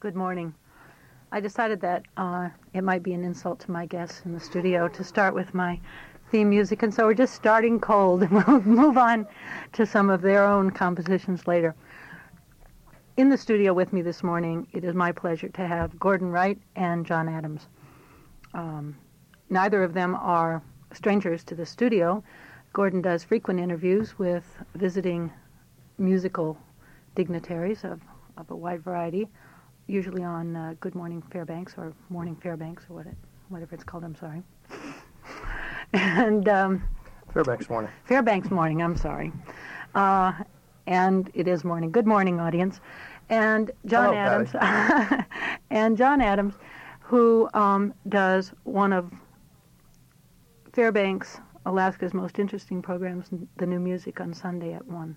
Good morning. I decided that it might be an insult to my guests in the studio to start with my theme music, and so we're just starting cold, and we'll move on to some of their own compositions later. In the studio with me this morning, it is my pleasure to have Gordon Wright and John Adams. Neither of them are strangers to the studio. Gordon does frequent interviews with visiting musical dignitaries of a wide variety, usually on Good Morning Fairbanks or Morning Fairbanks or whatever it's called, I'm sorry. And Fairbanks Morning. Fairbanks Morning, I'm sorry. And it is morning. Good morning, audience. And John Hello, Adams, and John Adams, who does one of Fairbanks, Alaska's most interesting programs, The New Music on Sunday at 1.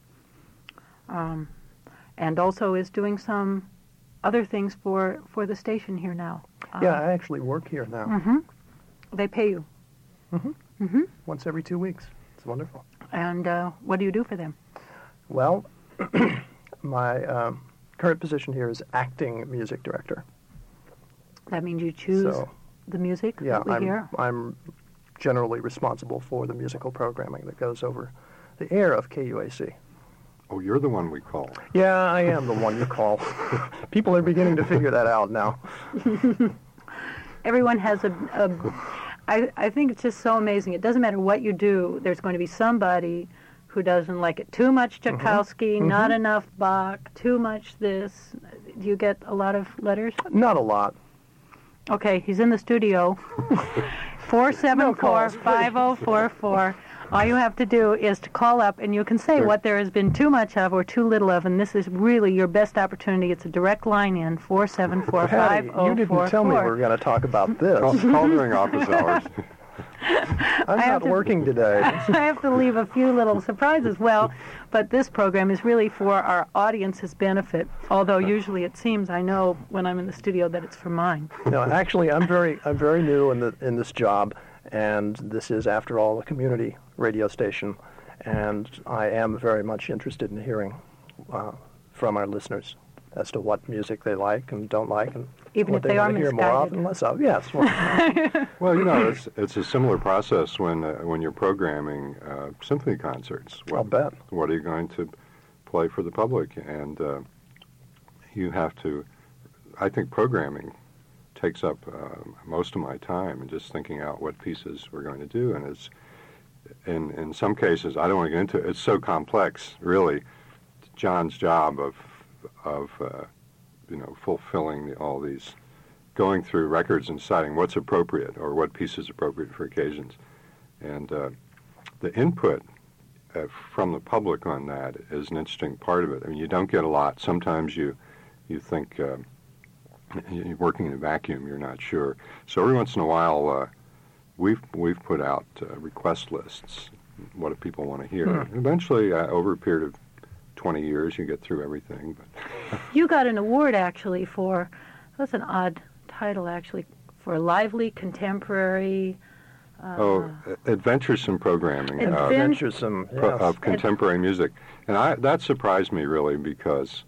And also is doing some other things for the station here now. Yeah, I actually work here now. Mm-hmm. They pay you. Mm-hmm. Mm-hmm. Once every 2 weeks. It's wonderful. And what do you do for them? Well, my current position here is acting music director. That means you choose the music Yeah, that we hear? I'm generally responsible for the musical programming that goes over the air of KUAC. Oh, you're the one we call. Yeah, I am the one you call. People are beginning to figure that out now. Everyone has I think it's just so amazing. It doesn't matter what you do, there's going to be somebody who doesn't like it. Too much Tchaikovsky, not enough Bach, too much this. Do you get a lot of letters? Not a lot. Okay, he's in the studio. 474-5044. All you have to do is to call up, and you can say what there has been too much of or too little of, and this is really your best opportunity. It's a direct line in, 474-5044. Patty, you didn't tell me we were going to talk about this. Call during office hours. I'm not working today. I have to leave a few little surprises. Well, but this program is really for our audience's benefit, although usually it seems, I know when I'm in the studio, that it's for mine. No, actually, I'm very new in this job, and this is, after all, a community radio station, and I am very much interested in hearing from our listeners as to what music they like and don't like, and even what if they are want to hear more misguided. often, less of. Yes. Well, Well, you know, it's a similar process when you're programming symphony concerts. I'll bet. What are you going to play for the public? And you have to. I think programming takes up most of my time, and just thinking out what pieces we're going to do. And it's in some cases, I don't want to get into it. It's so complex, really. John's job of fulfilling all these, going through records and deciding what's appropriate or what piece is appropriate for occasions. And the input from the public on that is an interesting part of it. I mean, you don't get a lot. Sometimes you think you're working in a vacuum, you're not sure. So every once in a while, we've put out request lists. What do people want to hear? Eventually, over a period of 20 years, you get through everything. But You got an award, actually, for, that's an odd title, actually, for lively contemporary... adventuresome programming adventuresome, yes. of contemporary music. And that surprised me, really, because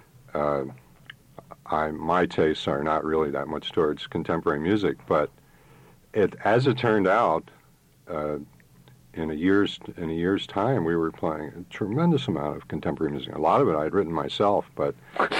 my tastes are not really that much towards contemporary music, but as it turned out, in a year's time, we were playing a tremendous amount of contemporary music. A lot of it I had written myself, but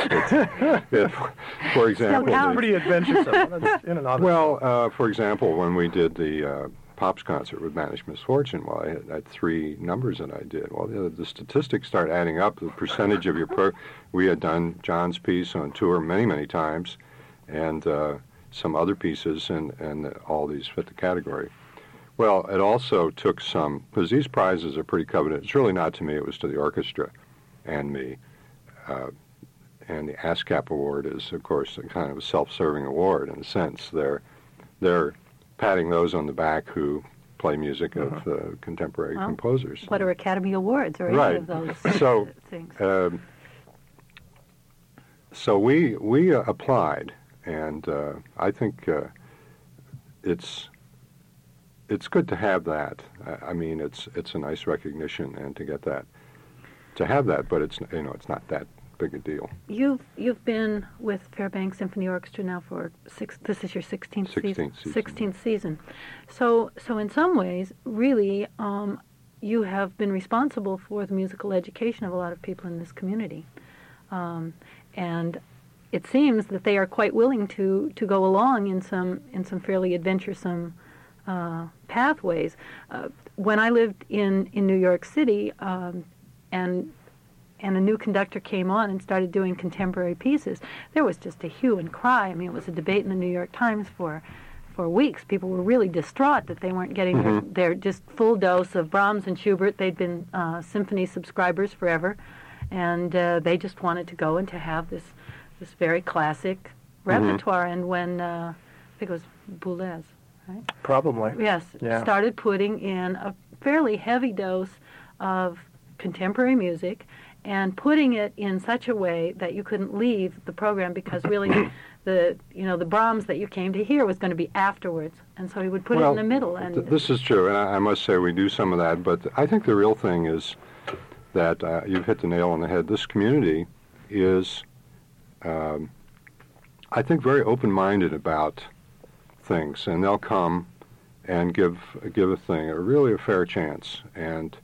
for example, It's pretty adventuresome. In and of well, for example, when we did the Pops concert with Banished Misfortune, well, I had 3 numbers that I did. Well, the statistics start adding up. The percentage of we had done John's piece on tour many, many times, and some other pieces, and all these fit the category. Well, it also took some, because these prizes are pretty coveted. It's really not to me, it was to the orchestra and me. And the ASCAP award is, of course, a kind of a self-serving award in a sense. They're patting those on the back who play music of contemporary composers. What are Academy Awards or Right. any of those things? So we applied, and I think it's good to have that. I mean, it's a nice recognition, and to get that, to have that, but it's not that big a deal. You've been with Fairbanks Symphony Orchestra now for this is your 16th season. 16th season. So in some ways, really, you have been responsible for the musical education of a lot of people in this community. And it seems that they are quite willing to go along in some fairly adventuresome pathways. When I lived in New York City, and a new conductor came on and started doing contemporary pieces, there was just a hue and cry. I mean, it was a debate in the New York Times for weeks. People were really distraught that they weren't getting their just full dose of Brahms and Schubert. They'd been symphony subscribers forever, and they just wanted to go and to have this very classic repertoire. And when I think it was Boulez, right? Probably. Yes, Yeah. started putting in a fairly heavy dose of contemporary music and putting it in such a way that you couldn't leave the program, because really the Brahms that you came to hear was going to be afterwards, and so he would put it in the middle. And this is true, and I must say we do some of that, but I think the real thing is that you've hit the nail on the head. This community is, I think, very open-minded about things, and they'll come and give a thing really a fair chance. And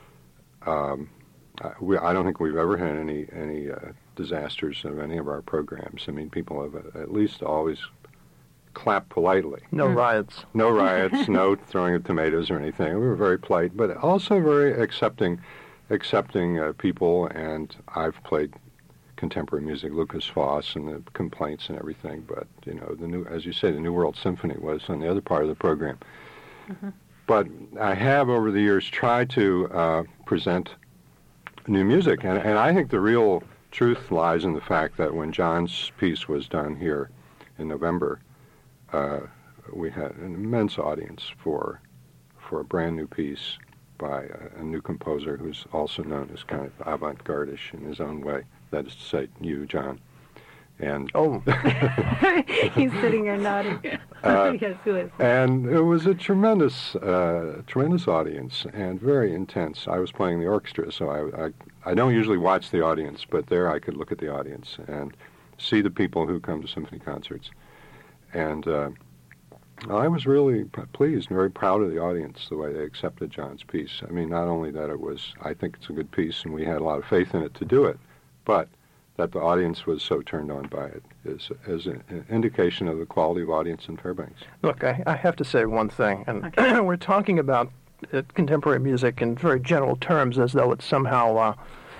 I don't think we've ever had any disasters of any of our programs. I mean, people have at least always clapped politely. No riots. No riots, no throwing of tomatoes or anything. We were very polite, but also very accepting people. And I've played contemporary music, Lucas Foss, and the complaints and everything. But as you say, the New World Symphony was on the other part of the program. But I have over the years tried to present new music, and I think the real truth lies in the fact that when John's piece was done here in November, we had an immense audience for a brand new piece by a new composer who's also known as kind of avant-garde-ish in his own way. That is to say, you, John. And he's sitting here nodding. Yes, who is? And it was a tremendous audience and very intense. I was playing the orchestra, so I don't usually watch the audience, but there I could look at the audience and see the people who come to symphony concerts. And I was really pleased and very proud of the audience, the way they accepted John's piece. I mean, not only that I think it's a good piece and we had a lot of faith in it to do it, but that the audience was so turned on by it is an indication of the quality of audience in Fairbanks. Look, I have to say one thing, and we're talking about contemporary music in very general terms as though it's somehow,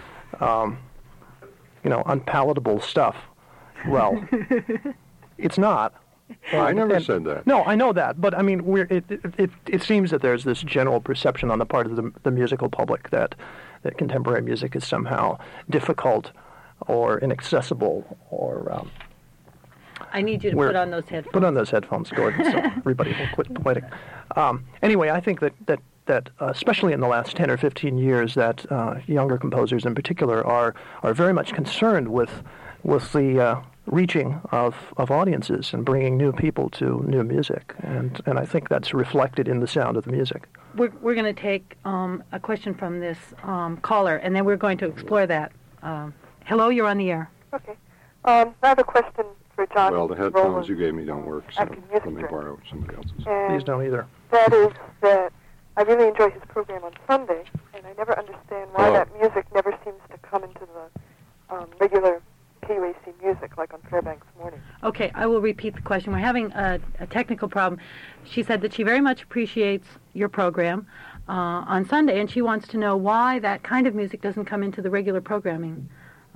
unpalatable stuff. Well, it's not. I never said that. No, I know that, but I mean, it seems that there's this general perception on the part of the musical public that contemporary music is somehow difficult or inaccessible, or I need you to put on those headphones. Put on those headphones, Gordon, so everybody will quit pointing. Anyway, I think that especially in the last 10 or 15 years, that younger composers in particular are very much concerned with the reaching of audiences and bringing new people to new music, and I think that's reflected in the sound of the music. We're going to take a question from this caller, and then we're going to explore that. Hello, you're on the air. Okay. I have a question for John. Well, the headphones you gave me don't work, so let me borrow somebody else's. These don't either. That is that I really enjoy his program on Sunday, and I never understand why that music never seems to come into the regular KUAC music, like on Fairbanks Morning. Okay, I will repeat the question. We're having a technical problem. She said that she very much appreciates your program on Sunday, and she wants to know why that kind of music doesn't come into the regular programming.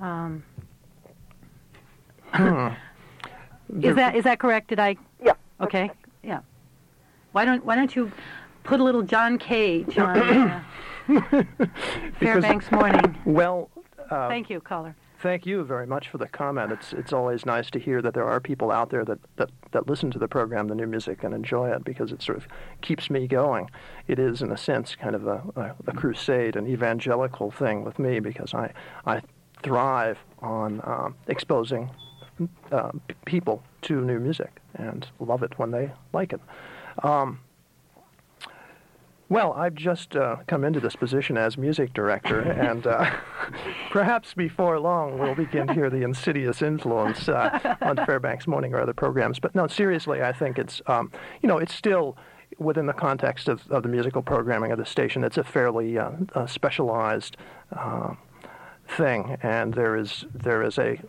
Is that correct? Did I? Yeah. Okay. Yeah. Why don't you put a little John Cage on Fairbanks Morning? Well, thank you, caller. Thank you very much for the comment. It's always nice to hear that there are people out there that listen to the program, the new music, and enjoy it, because it sort of keeps me going. It is, in a sense, kind of a crusade, an evangelical thing with me, because I thrive on exposing people to new music and love it when they like it. Well, I've just come into this position as music director, and perhaps before long we'll begin to hear the insidious influence on Fairbanks Morning or other programs. But no, seriously, I think it's, it's still within the context of the musical programming of the station. It's a fairly specialized thing, and there is a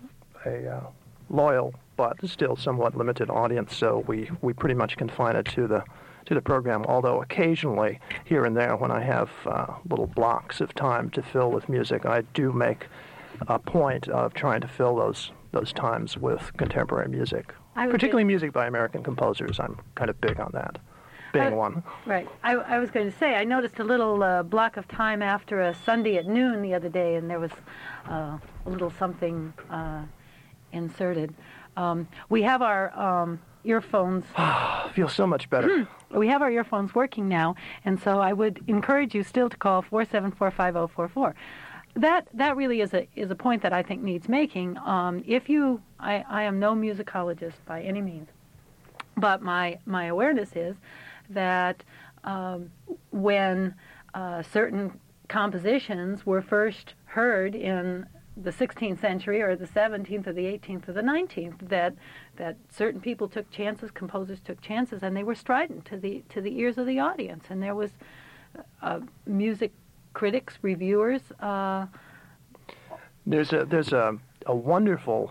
loyal but still somewhat limited audience. So we pretty much confine it to the program, although occasionally, here and there, when I have little blocks of time to fill with music, I do make a point of trying to fill those times with contemporary music, particularly music by American composers. I'm kind of big on that, being one. Right. I was going to say, I noticed a little block of time after a Sunday at noon the other day, and there was a little something inserted. We have our earphones. Feels so much better. We have our earphones working now, and so I would encourage you still to call 474-5044. That really is a point that I think needs making. I am no musicologist by any means, but my awareness is that when certain compositions were first heard in the 16th century or the 17th or the 18th or the 19th, that certain people took chances, composers took chances, and they were strident to the ears of the audience. And there was music critics, reviewers. There's a wonderful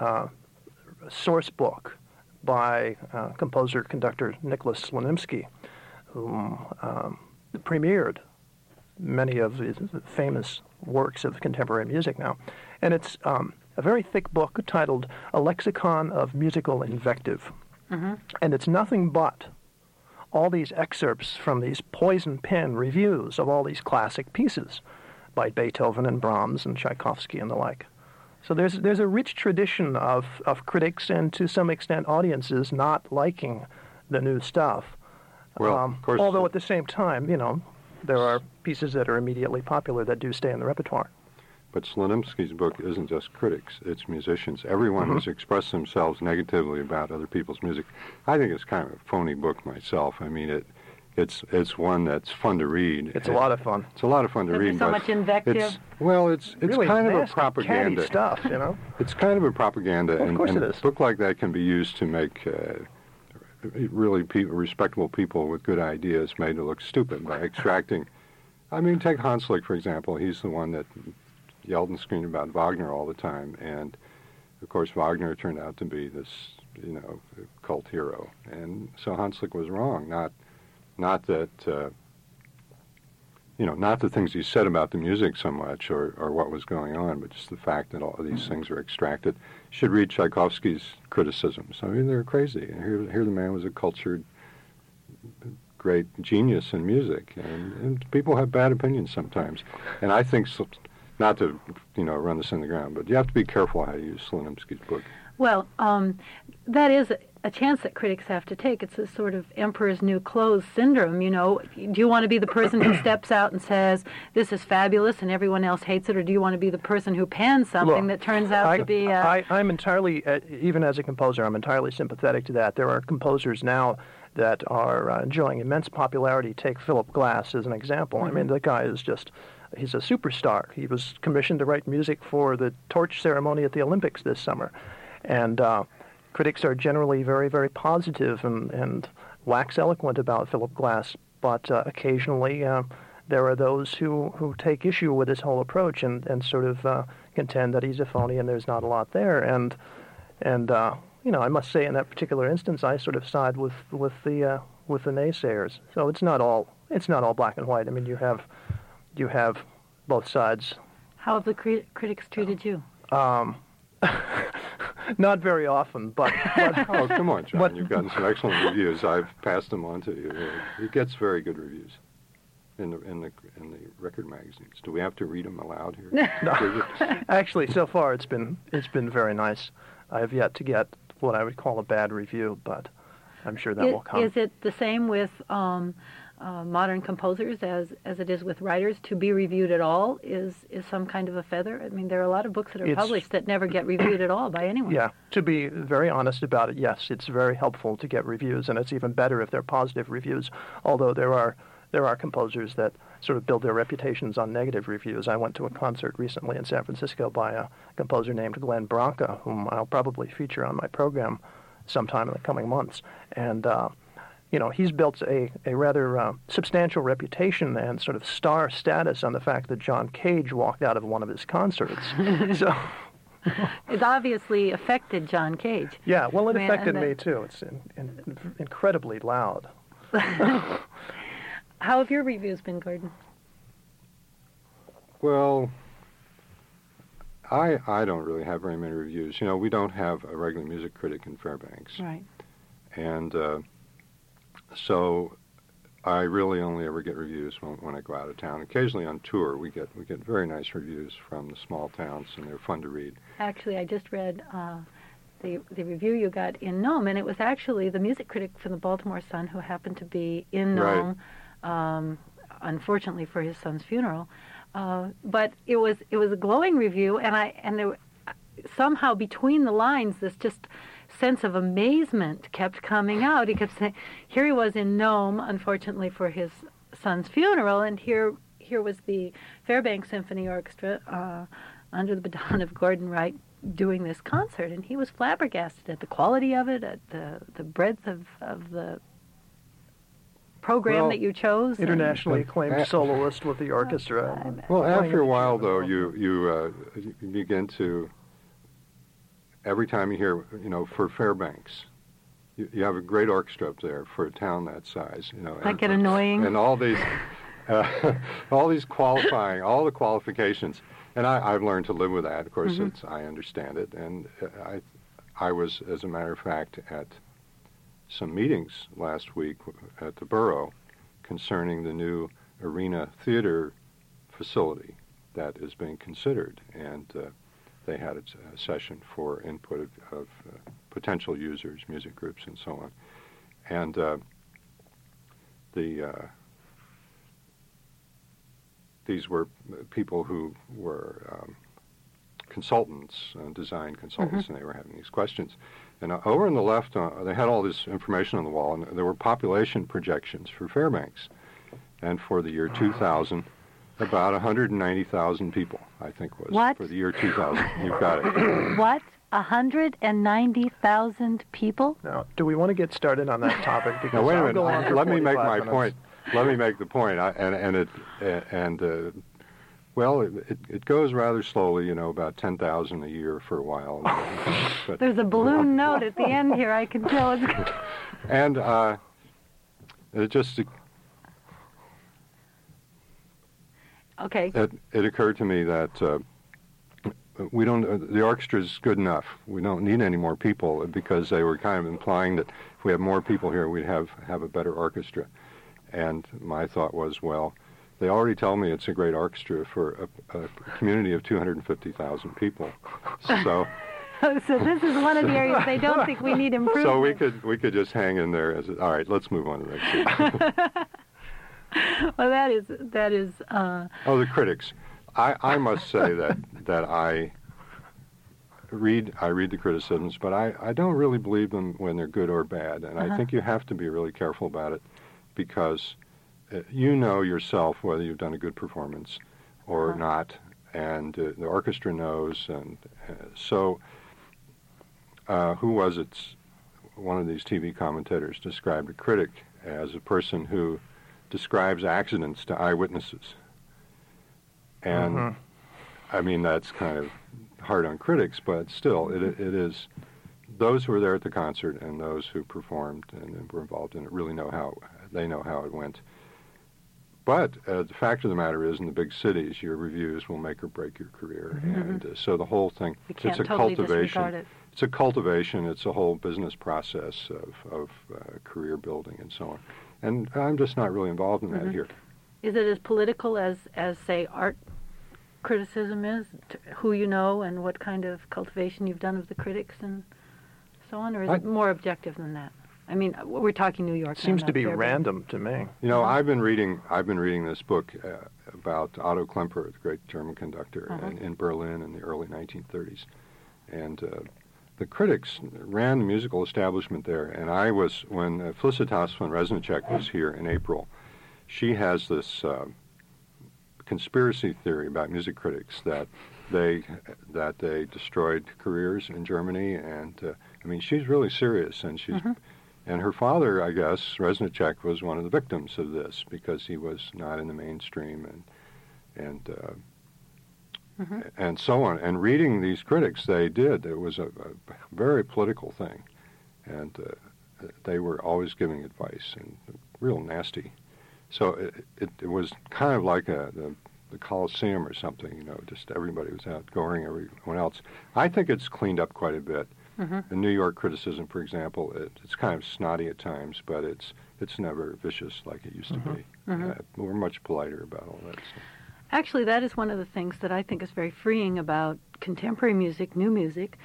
source book by composer conductor Nicholas Slonimsky, who premiered many of the famous works of contemporary music now. And it's a very thick book titled A Lexicon of Musical Invective. Mm-hmm. And it's nothing but all these excerpts from these poison pen reviews of all these classic pieces by Beethoven and Brahms and Tchaikovsky and the like. So there's a rich tradition of critics and to some extent audiences not liking the new stuff. Well, of course, although at the same time, there are pieces that are immediately popular that do stay in the repertoire. But Slonimsky's book isn't just critics, it's musicians. Everyone who's expressed themselves negatively about other people's music. I think it's kind of a phony book myself. I mean, it's one that's fun to read. It's a lot of fun. It's a lot of fun to read. There's so much invective. It's really kind of a nasty, propaganda catty stuff, It's kind of a propaganda, well, of course and it is. a book like that can be used to make really respectable people with good ideas made to look stupid by extracting. I mean, take Hanslick, for example. He's the one that yelled and screamed about Wagner all the time. And, of course, Wagner turned out to be this, cult hero. And so Hanslick was wrong. Not that, not the things he said about the music so much or what was going on, but just the fact that all of these things were extracted. You should read Tchaikovsky's criticisms. I mean, they're crazy. Here the man was a cultured, great genius in music, and people have bad opinions sometimes. And I think, not to, run this in the ground, but you have to be careful how you use Slonimsky's book. Well, that is a chance that critics have to take. It's a sort of emperor's new clothes syndrome, Do you want to be the person who steps out and says, this is fabulous and everyone else hates it, or do you want to be the person who pens something that turns out to be... I'm entirely, even as a composer, I'm entirely sympathetic to that. There are composers now that are enjoying immense popularity. Take Philip Glass as an example. Mm-hmm. I mean, the guy is he's a superstar. He was commissioned to write music for the torch ceremony at the Olympics this summer. And critics are generally very, very positive and wax eloquent about Philip Glass, but occasionally there are those who take issue with his whole approach and sort of contend that he's a phony and there's not a lot there. And I must say in that particular instance, I sort of side with the naysayers. So it's not all black and white. I mean, you have both sides. How have the critics treated you? Not very often, but oh, come on, John. You've gotten some excellent reviews. I've passed them on to you. He gets very good reviews in the record magazines. Do we have to read them aloud here? No. Actually, so far it's been very nice. I have yet to get what I would call a bad review, but I'm sure that will come. Is it the same with modern composers as it is with writers? To be reviewed at all is some kind of a feather? I mean, there are a lot of books that are published that never get reviewed at all by anyone. Yeah, to be very honest about it, yes, it's very helpful to get reviews, and it's even better if they're positive reviews, although there are there are composers that sort of build their reputations on negative reviews. I went to a concert recently in San Francisco by a composer named Glenn Branca, whom I'll probably feature on my program sometime in the coming months. And, he's built a rather substantial reputation and sort of star status on the fact that John Cage walked out of one of his concerts. So It obviously affected John Cage. Yeah, well, it affected me too. It's incredibly loud. How have your reviews been, Gordon? Well, I don't really have very many reviews. We don't have a regular music critic in Fairbanks. Right. And so I really only ever get reviews when I go out of town. Occasionally on tour, we get very nice reviews from the small towns, and they're fun to read. Actually, I just read the review you got in Nome, and it was actually the music critic from the Baltimore Sun who happened to be in Nome, unfortunately for his son's funeral. But it was a glowing review, and there, somehow between the lines, this just sense of amazement kept coming out. He kept saying, here he was in Nome, unfortunately for his son's funeral, and here was the Fairbanks Symphony Orchestra under the baton of Gordon Wright doing this concert, and he was flabbergasted at the quality of it, at the breadth of the program that you chose. Internationally acclaimed soloist with the orchestra. Well, after a while, though, you begin to, every time you hear, for Fairbanks, you have a great orchestra up there for a town that size. That get annoying. And all these, all the qualifications. And I've learned to live with that. Of course, I understand it. And I was, as a matter of fact, at some meetings last week at the Borough concerning the new arena theater facility that is being considered. And they had a session for input of potential users, music groups, and so on. And these were people who were consultants, design consultants, and they were having these questions. And over on the left, they had all this information on the wall, and there were population projections for Fairbanks. And for the year 2000, about 190,000 people, I think, was for the year 2000. You've got it. What? 190,000 people? Now, do we want to get started on that topic? Because now, wait a minute. Let me make my minutes. point. Let me make the point. Well, it goes rather slowly, about 10,000 a year for a while. But there's a balloon note at the end here. I can tell it's. And it just. Okay. It occurred to me that the orchestra's good enough. We don't need any more people, because they were kind of implying that if we have more people here, we'd have a better orchestra. And my thought was, well, they already tell me it's a great orchestra for a community of 250,000 people. So. So this is one of the areas they don't think we need improvement. So we could just hang in there all right, let's move on to the next. Well, that is. The critics. I must say that I read the criticisms, but I don't really believe them when they're good or bad, and I think you have to be really careful about it, because you know yourself whether you've done a good performance or not, and the orchestra knows, and so who was it? One of these TV commentators described a critic as a person who describes accidents to eyewitnesses. And I mean, that's kind of hard on critics, but still, it is those who were there at the concert and those who performed and were involved in it really know how it went. But the fact of the matter is, in the big cities, your reviews will make or break your career, and so the whole thing, it's a cultivation. It's a cultivation. It's a whole business process of career building and so on. And I'm just not really involved in that here. Is it as political as say, art criticism is? Who you know and what kind of cultivation you've done of the critics and so on? Or is it more objective than that? I mean, we're talking New York. Seems to be random to me. I've been reading this book about Otto Klemperer, the great German conductor, in Berlin in the early 1930s. And the critics ran the musical establishment there, and I was, when Felicitas von Resnicek was here in April, she has this conspiracy theory about music critics that they destroyed careers in Germany, and I mean, she's really serious, and she's and her father, I guess, Reznicek, was one of the victims of this because he was not in the mainstream, and so on. And reading these critics, it was a very political thing, and they were always giving advice and real nasty. So it was kind of like the Colosseum or something, just everybody was outgoing everyone else. I think it's cleaned up quite a bit. The New York criticism, for example, it's kind of snotty at times, but it's never vicious like it used to be. We're much politer about all that stuff. Actually, that is one of the things that I think is very freeing about contemporary music, new music.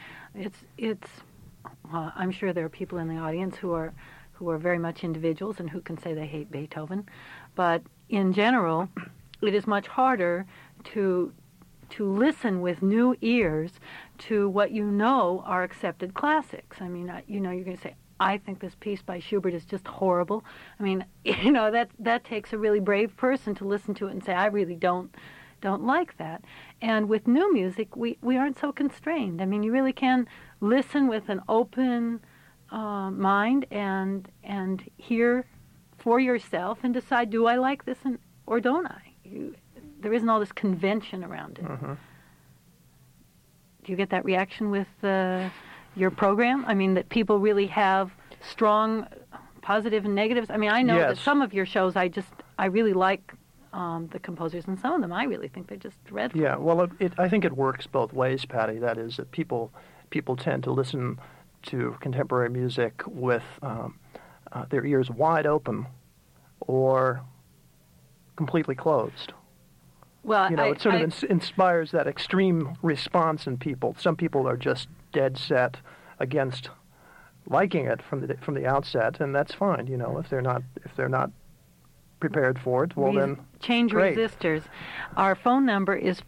I'm sure there are people in the audience who are very much individuals and who can say they hate Beethoven, but in general, it is much harder to listen with new ears to what are accepted classics. I mean, you're going to say, I think this piece by Schubert is just horrible. I mean, that takes a really brave person to listen to it and say, I really don't like that. And with new music, we aren't so constrained. I mean, you really can listen with an open mind and hear for yourself and decide, do I like this or don't I? There isn't all this convention around it. Do you get that reaction with your program? I mean, that people really have strong positive and negatives? I mean, I know that some of your shows I really like the composers, and some of them I really think they're just dreadful. Yeah, well, I think it works both ways, Patty. That is, that people tend to listen to contemporary music with their ears wide open or completely closed. Well, it sort of inspires that extreme response in people. Some people are just dead set against liking it from the outset, and that's fine. If they're not prepared for it, well then change great. Resistors. Our phone number is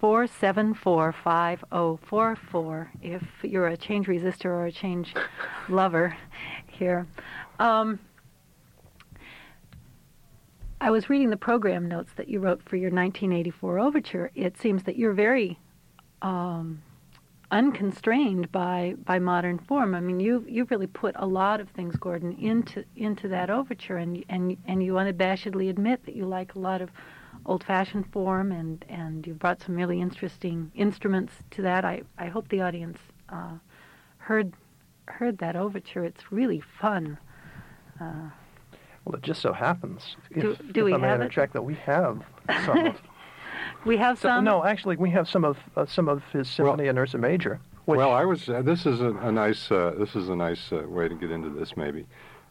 474-5044. If you're a change resistor or a change lover, here. I was reading the program notes that you wrote for your 1984 overture. It seems that you're very unconstrained by modern form. I mean, you've really put a lot of things, Gordon, into that overture, and you unabashedly admit that you like a lot of old-fashioned form, and you've brought some really interesting instruments to that. I hope the audience heard that overture. It's really fun. Well, it just so happens, do we have interject, that we have some of. We have some. No, actually, we have some of his symphony in Ursa Major. Well, I was. This is a nice way to get into this. Maybe.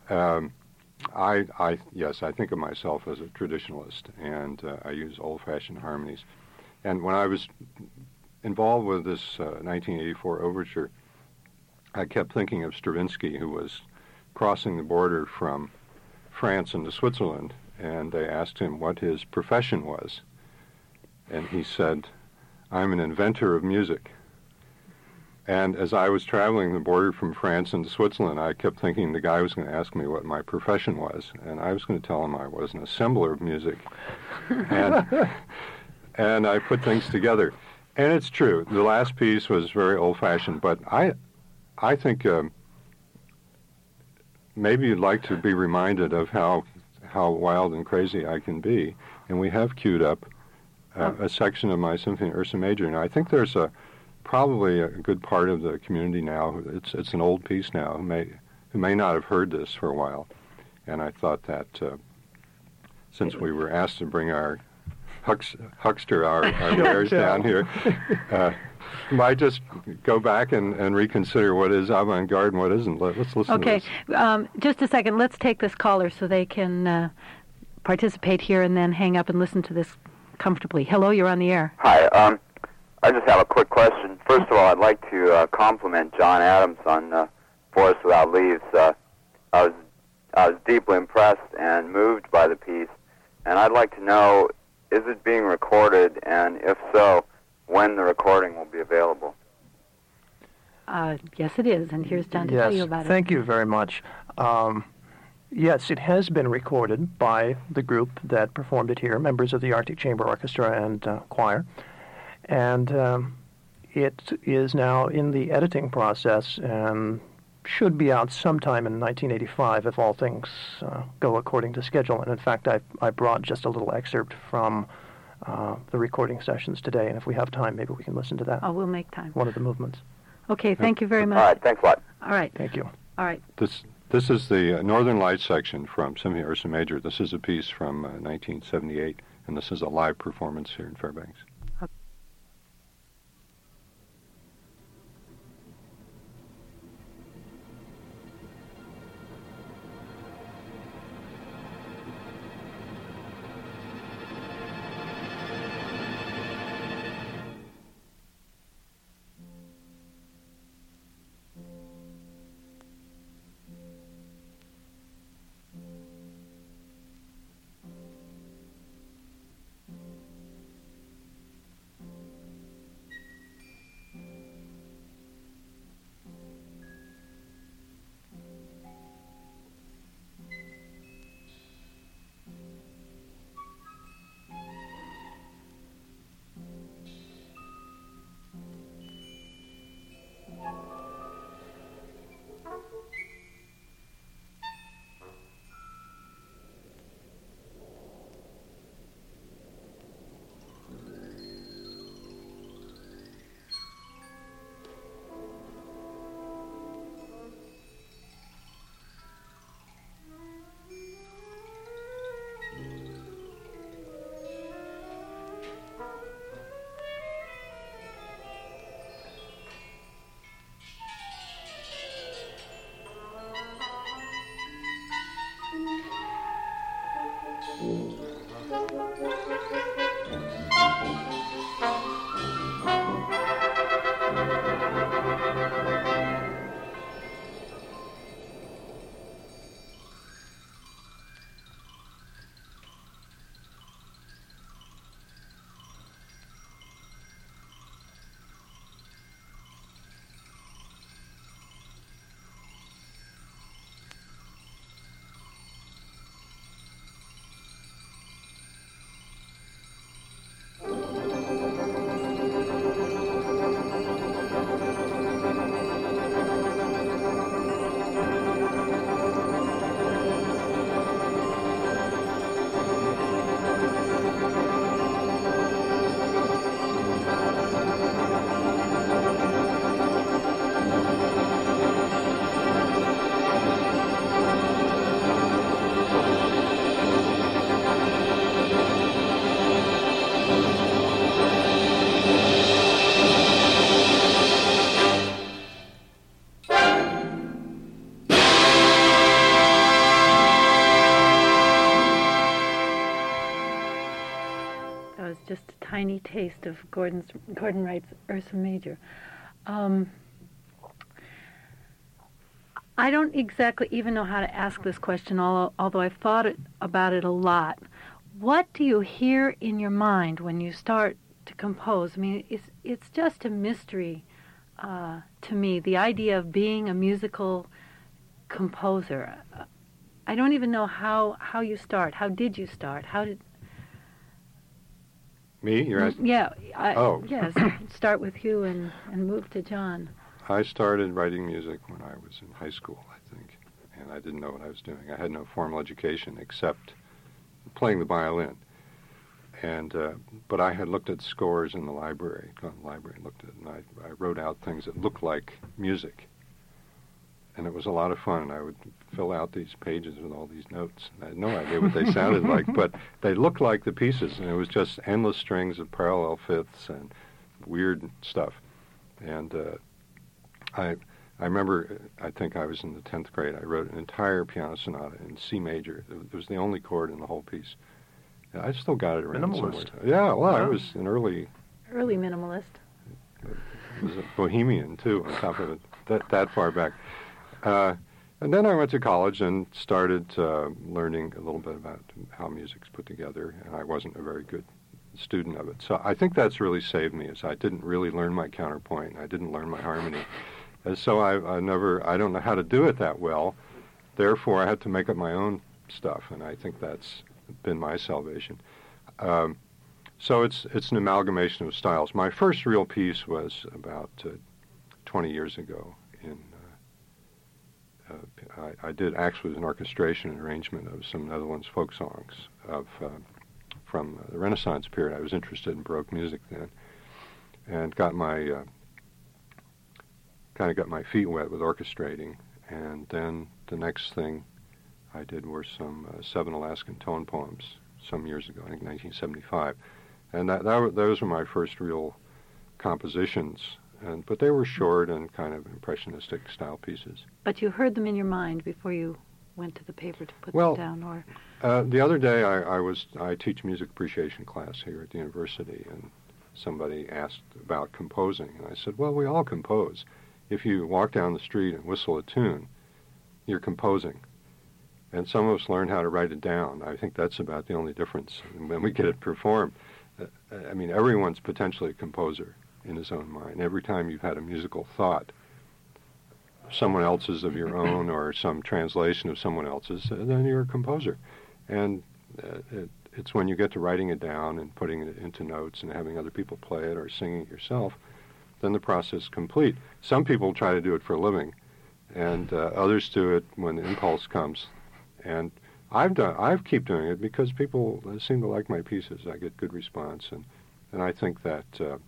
I think of myself as a traditionalist, and I use old-fashioned harmonies. And when I was involved with this 1984 overture, I kept thinking of Stravinsky, who was crossing the border from France into Switzerland, and they asked him what his profession was. And he said, I'm an inventor of music. And as I was traveling the border from France into Switzerland, I kept thinking the guy was going to ask me what my profession was, and I was going to tell him I was an assembler of music. And I put things together. And it's true, the last piece was very old-fashioned, but I think maybe you'd like to be reminded of how wild and crazy I can be. And we have queued up a section of my symphony in Ursa Major. And I think there's probably a good part of the community now. It's an old piece now who may not have heard this for a while. And I thought that since we were asked to bring our huckster, our bears down here, might just go back and reconsider what is avant-garde and what isn't. Let's listen to this. Okay, just a second. Let's take this caller so they can participate here and then hang up and listen to this comfortably. Hello, you're on the air. Hi, I just have a quick question. First of all, I'd like to compliment John Adams on Forest Without Leaves. I was deeply impressed and moved by the piece, and I'd like to know, is it being recorded, and if so, when the recording will be available? Yes, it is, and here's John to tell you about it. Thank you very much. Yes, it has been recorded by the group that performed it here, members of the Arctic Chamber Orchestra and choir. And it is now in the editing process and should be out sometime in 1985 if all things go according to schedule. And in fact, I brought just a little excerpt from the recording sessions today, and if we have time, maybe we can listen to that. Oh, we'll make time. One of the movements. Okay, thank you very much. All right, thanks a lot. All right. Thank you. All right. This is the Northern Lights section from Symphony Ursa Major. This is a piece from 1978, and this is a live performance here in Fairbanks. Just a tiny taste of Gordon Wright's Ursa Major. I don't exactly even know how to ask this question, although I've thought about it a lot. What do you hear in your mind when you start to compose? I mean, it's just a mystery to me, the idea of being a musical composer. I don't even know how you start. How did you start? Me? You're asking? Yeah. Oh. Yes. Start with you and move to John. I started writing music when I was in high school, I think, and I didn't know what I was doing. I had no formal education except playing the violin. And but I had looked at scores in the library, gone to the library and looked at it, and I wrote out things that looked like music. And it was a lot of fun. I would fill out these pages with all these notes. I had no idea what they sounded like, but they looked like the pieces, and it was just endless strings of parallel fifths and weird stuff. And I remember, I think I was in the 10th grade, I wrote an entire piano sonata in C major. It was the only chord in the whole piece. I still got it around somewhere. Yeah, well, I was an early minimalist. It was a bohemian, too, on top of it, that far back. And then I went to college and started learning a little bit about how music's put together, and I wasn't a very good student of it. So I think that's really saved me, is I didn't really learn my counterpoint, I didn't learn my harmony. And so I don't know how to do it that well, therefore I had to make up my own stuff, and I think that's been my salvation. So it's an amalgamation of styles. My first real piece was about 20 years ago. I did actually an orchestration and arrangement of some Netherlands folk songs from the Renaissance period. I was interested in Baroque music then, and got my feet wet with orchestrating. And then the next thing I did were some 7 Alaskan tone poems some years ago, I think 1975. And those were my first real compositions. But they were short and kind of impressionistic style pieces. But you heard them in your mind before you went to the paper to put them down, or? The other day I teach music appreciation class here at the university, and somebody asked about composing, and I said, well, we all compose. If you walk down the street and whistle a tune, you're composing. And some of us learn how to write it down. I think that's about the only difference when we get it performed. I mean, everyone's potentially a composer in his own mind. Every time you've had a musical thought, someone else's of your own or some translation of someone else's, then you're a composer. And it's when you get to writing it down and putting it into notes and having other people play it or singing it yourself, then the process is complete. Some people try to do it for a living, and others do it when the impulse comes. And I've keep doing it because people seem to like my pieces. I get good response, and I think that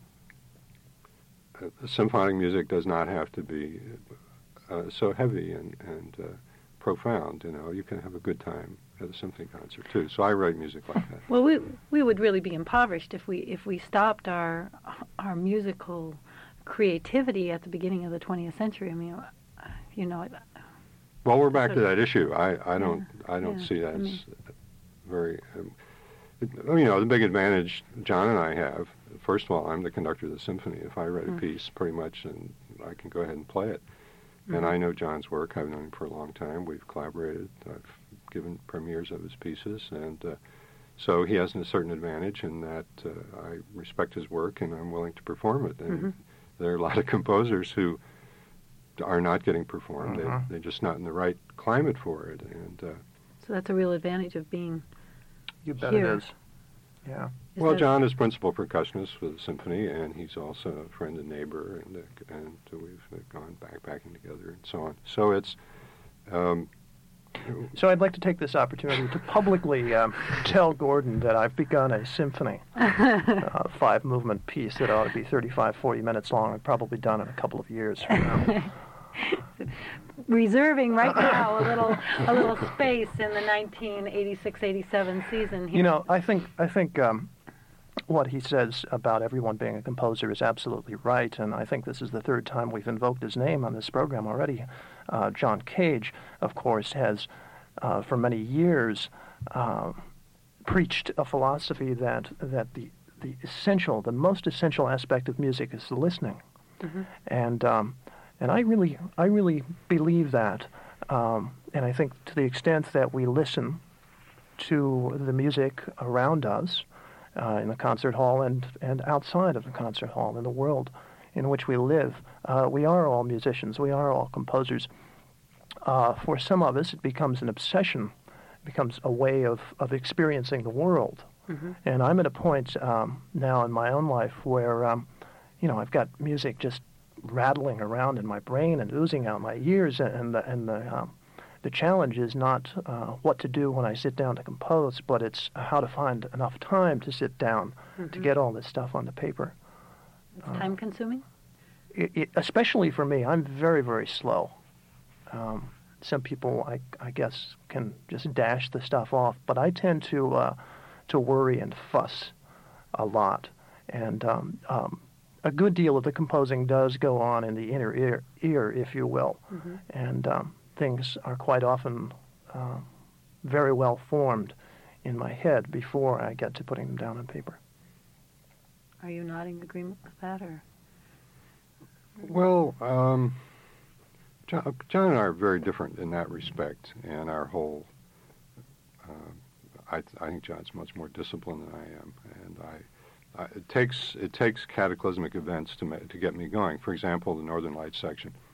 symphonic music does not have to be so heavy and profound. You know, you can have a good time at a symphony concert too. So I write music like that. Well, we would really be impoverished if we stopped our musical creativity at the beginning of the 20th century. I mean, you know. Well, we're back to that issue. I don't see that as very. You know, the big advantage John and I have. First of all, I'm the conductor of the symphony. If I write a piece, pretty much, and I can go ahead and play it. And I know John's work. I've known him for a long time. We've collaborated. I've given premieres of his pieces, and so he has a certain advantage in that I respect his work and I'm willing to perform it. And there are a lot of composers who are not getting performed. They're just not in the right climate for it. And so that's a real advantage of being You bet here. it is. Yeah. Well, John is principal percussionist for the symphony, and he's also a friend and neighbor, and we've gone backpacking together and so on. So it's. So I'd like to take this opportunity to publicly tell Gordon that I've begun a symphony, a 5-movement piece that ought to be 35, 40 minutes long, and probably done in a couple of years from now. Reserving right now a little space in the 1986-87 season here. You know, I think what he says about everyone being a composer is absolutely right, and I think this is the third time we've invoked his name on this program already. John Cage, of course, has for many years preached a philosophy that the most essential aspect of music is the listening, and I really believe that, and I think to the extent that we listen to the music around us, in the concert hall and outside of the concert hall, in the world in which we live, we are all musicians, we are all composers. For some of us, it becomes an obsession, it becomes a way of experiencing the world. And I'm at a point now in my own life where, I've got music just rattling around in my brain and oozing out my ears, and the challenge is not what to do when I sit down to compose, but it's how to find enough time to sit down to get all this stuff on the paper. It's time-consuming? Especially for me, I'm very, very slow. Some people, I guess, can just dash the stuff off, but I tend to worry and fuss a lot. And a good deal of the composing does go on in the inner ear, if you will. And things are quite often very well formed in my head before I get to putting them down on paper. Are you nodding agreement with that, or? Well, John and I are very different in that respect, and our whole. I think John's much more disciplined than I am, and it takes cataclysmic events to get me going. For example, the Northern Lights section.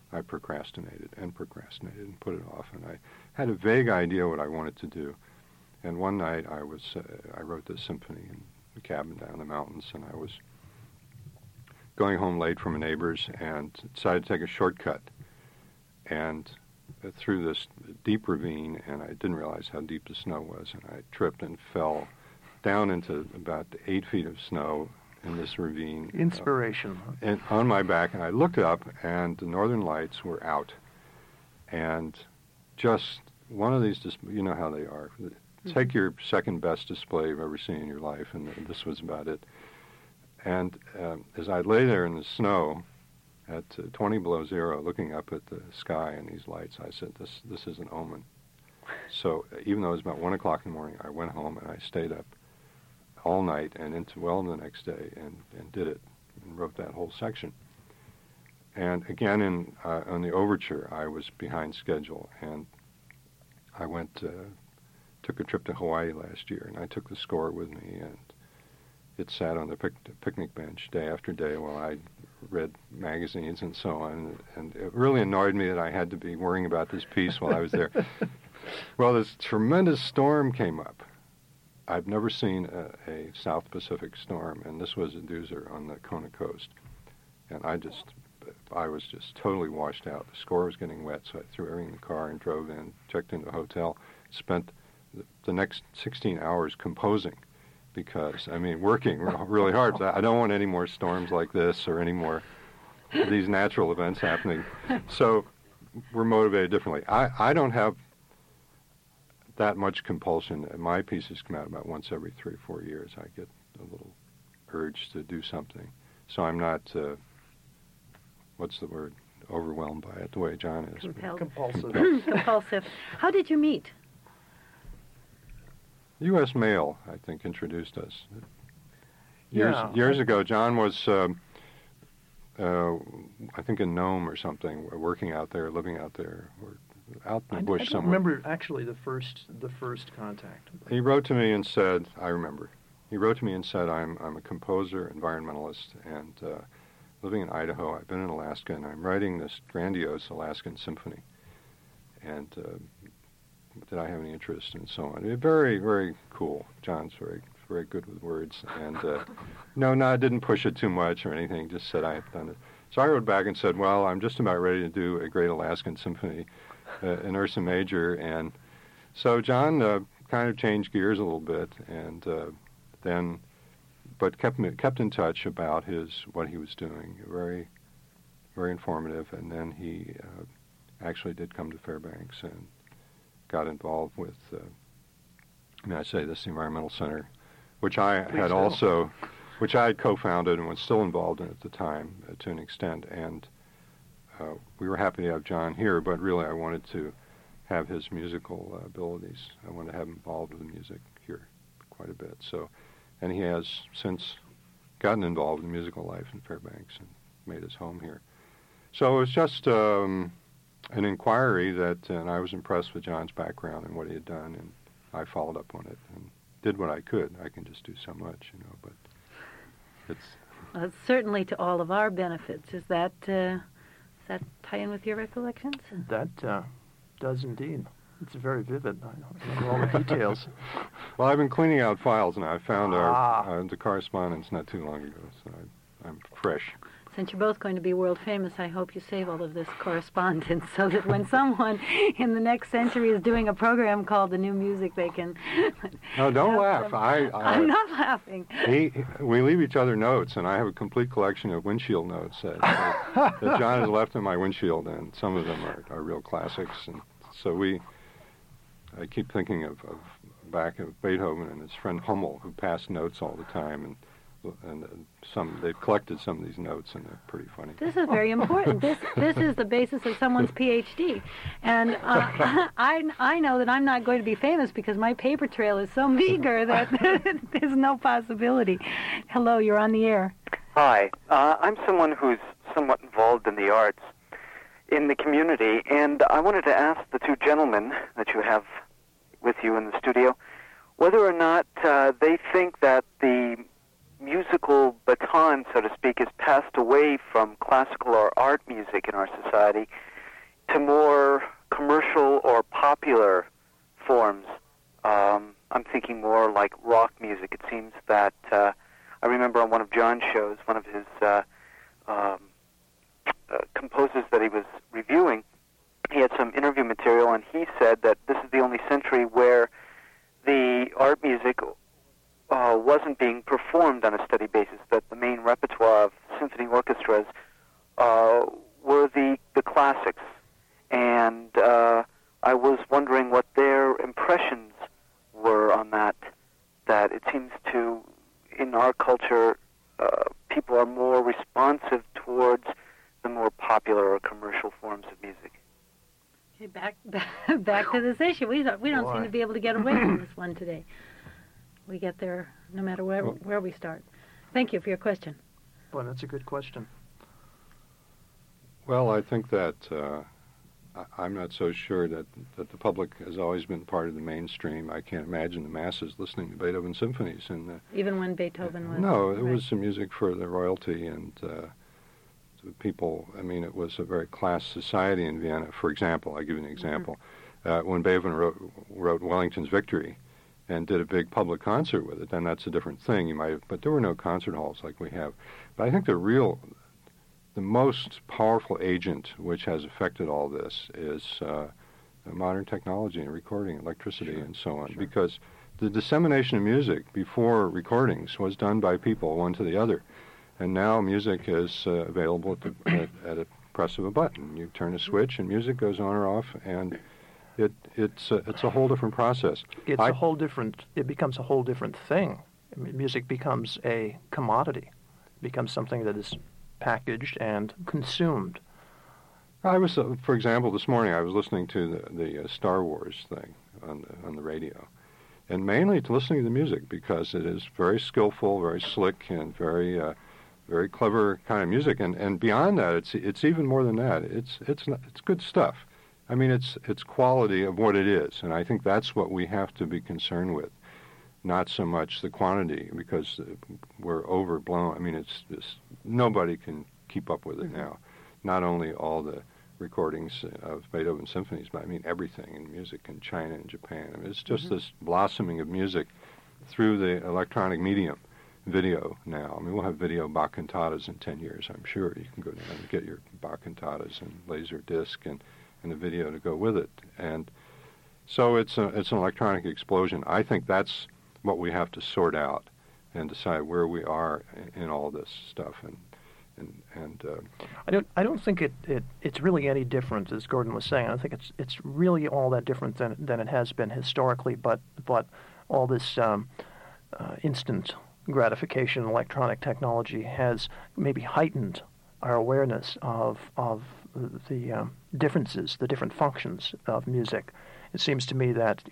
I procrastinated and put it off. And I had a vague idea what I wanted to do. And one night I wrote this symphony in a cabin down in the mountains, and I was going home late from a neighbor's and decided to take a shortcut and through this deep ravine, and I didn't realize how deep the snow was, and I tripped and fell down into about 8 feet of snow in this ravine. Inspiration. And on my back, and I looked up, and the northern lights were out. And just one of these, you know how they are. Take your second best display you've ever seen in your life, and this was about it. And as I lay there in the snow at 20 below zero, looking up at the sky and these lights, I said, this is an omen. So even though it was about 1 o'clock in the morning, I went home and I stayed up all night and into the next day and did it and wrote that whole section. And again, on the overture, I was behind schedule, and I took a trip to Hawaii last year, and I took the score with me, and it sat on the picnic bench day after day while I read magazines and so on, and it really annoyed me that I had to be worrying about this piece while I was there. Well, this tremendous storm came up. I've never seen a South Pacific storm, and this was a doozer on the Kona coast. And I was just totally washed out. The score was getting wet, so I threw everything in the car and drove in, checked into a hotel, spent the next 16 hours composing because, working really hard. I don't want any more storms like this or any more of these natural events happening. So we're motivated differently. I don't have that much compulsion. My pieces come out about once every 3 or 4 years. I get a little urge to do something. So I'm not, overwhelmed by it the way John is. Compulsive. Compulsive. How did you meet? U.S. Mail, I think, introduced us. Years ago, John was, I think, in Nome or something, working out there, living out there, or out in the bush somewhere. I remember actually the first contact. He wrote to me and said, I remember. He wrote to me and said, I'm a composer, environmentalist, and living in Idaho. I've been in Alaska, and I'm writing this grandiose Alaskan symphony. And did I have any interest and so on? Very, very cool. John's very, very good with words. And no, I didn't push it too much or anything, just said I have done it. So I wrote back and said, well, I'm just about ready to do a great Alaskan symphony in Ursa Major. And so John kind of changed gears a little bit, and but kept in touch about what he was doing. Very, very informative. And then he actually did come to Fairbanks and got involved with, I say this, the Environmental Center, which I had co-founded and was still involved in at the time to an extent. And we were happy to have John here, but really I wanted to have his musical abilities. I wanted to have him involved with the music here quite a bit. And he has since gotten involved in musical life in Fairbanks and made his home here. So it was just an inquiry and I was impressed with John's background and what he had done, and I followed up on it and did what I could. I can just do so much, but it's... Well, it's certainly to all of our benefits. Does that tie in with your recollections? That does indeed. It's very vivid. I remember all the details. Well, I've been cleaning out files, and I found the correspondence not too long ago, so I'm fresh. Since you're both going to be world famous, I hope you save all of this correspondence so that when someone in the next century is doing a program called The New Music, they can... No, don't laugh. I'm not laughing. We leave each other notes, and I have a complete collection of windshield notes that John has left in my windshield, and some of them are real classics. And so I keep thinking of Beethoven and his friend Hummel, who passed notes all the time, and they've collected some of these notes, and they're pretty funny. This is very important. This is the basis of someone's PhD, and I know that I'm not going to be famous because my paper trail is so meager that there's no possibility. Hello, you're on the air. Hi, I'm someone who's somewhat involved in the arts in the community, and I wanted to ask the two gentlemen that you have with you in the studio whether or not they think that the musical baton, so to speak, is passed away from classical or art music in our society to more commercial or popular forms. I'm thinking more like rock music. It seems that I remember on one of John's shows, one of his composers that he was reviewing, he had some interview material, and he said that this is the only century where the art music wasn't being performed on a steady basis, that the main repertoire of symphony orchestras were the classics. And I was wondering what their impressions were on that it seems to, in our culture, people are more responsive towards the more popular or commercial forms of music. Okay, back to this issue. We don't seem to be able to get away from this one today. We get there no matter where we start. Thank you for your question. Well, that's a good question. Well, I think that I'm not so sure that the public has always been part of the mainstream. I can't imagine the masses listening to Beethoven symphonies. And even when Beethoven was... No, it was some music for the royalty and the people. I mean, it was a very class society in Vienna. For example, I'll give you an example. When Beethoven wrote Wellington's Victory and did a big public concert with it, then that's a different thing. But there were no concert halls like we have. But I think the most powerful agent which has affected all this is modern technology and recording, electricity, and so on. Sure. Because the dissemination of music before recordings was done by people, one to the other. And now music is available at a press of a button. You turn a switch and music goes on or off, and it's a whole different process. It becomes a whole different thing. I mean, music becomes a commodity. It becomes something that is packaged and consumed. I was, for example, this morning I was listening to the Star Wars thing on the radio, and mainly to listening to the music because it is very skillful, very slick, and very clever kind of music. And beyond that, it's even more than that. It's good stuff. I mean, it's quality of what it is, and I think that's what we have to be concerned with. Not so much the quantity, because we're overblown. I mean, it's nobody can keep up with it now. Not only all the recordings of Beethoven symphonies, but I mean everything in music in China and Japan. I mean, it's just this blossoming of music through the electronic medium, video now. I mean, we'll have video Bach cantatas in 10 years, I'm sure. You can go down and get your Bach cantatas and laser disc and a video to go with it. And so it's an electronic explosion. I think that's what we have to sort out and decide where we are in all this stuff. I don't think it's really any different, as Gordon was saying. I don't think it's really all that different than it has been historically. But all this instant gratification, electronic technology has maybe heightened our awareness of the differences, the different functions of music. It seems to me that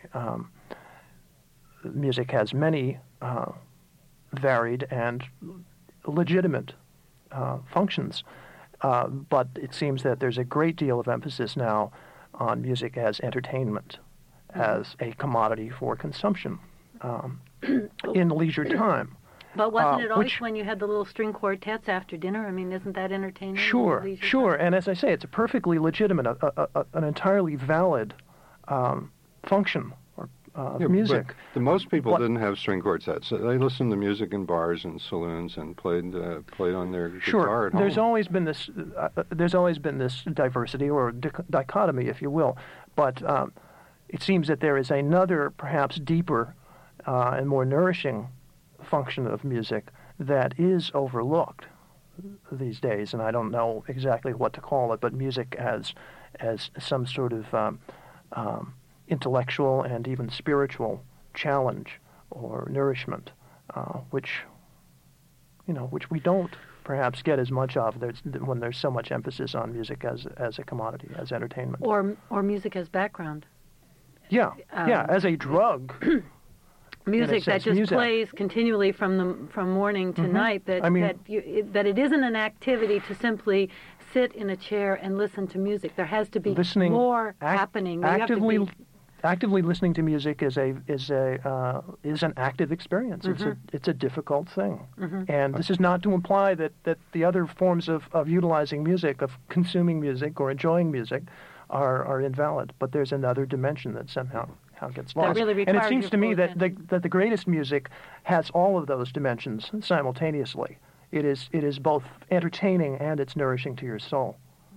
music has many varied and legitimate functions, but it seems that there's a great deal of emphasis now on music as entertainment, as a commodity for consumption in leisure time. But wasn't it always when you had the little string quartets after dinner? I mean, isn't that entertaining? Sure. And as I say, it's a perfectly legitimate, an entirely valid function of music. But most people didn't have string quartets. They listened to music in bars and saloons and played on their guitar at home. There's always been this diversity or dichotomy, if you will. But it seems that there is another, perhaps deeper and more nourishing function of music that is overlooked these days, and I don't know exactly what to call it, but music as some sort of intellectual and even spiritual challenge or nourishment, which we don't perhaps get as much of when there's so much emphasis on music as a commodity, as entertainment, or music as background. Yeah, as a drug. Music that just plays continually from morning to night. That it isn't an activity to simply sit in a chair and listen to music. There has to be more happening. actively listening to music is an active experience. It's a difficult thing, and this is not to imply that the other forms of utilizing music, of consuming music or enjoying music, are invalid. But there's another dimension that somehow gets lost. Really and it seems to me that attention. that the greatest music has all of those dimensions simultaneously. It is both entertaining and it's nourishing to your soul.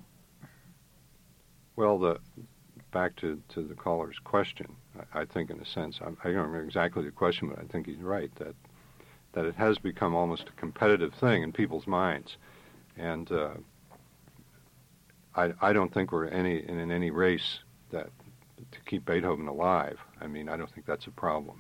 Well, back to the caller's question, I think in a sense, I don't remember exactly the question, but I think he's right, that it has become almost a competitive thing in people's minds. And I don't think we're in any race that to keep Beethoven alive. I mean, I don't think that's a problem.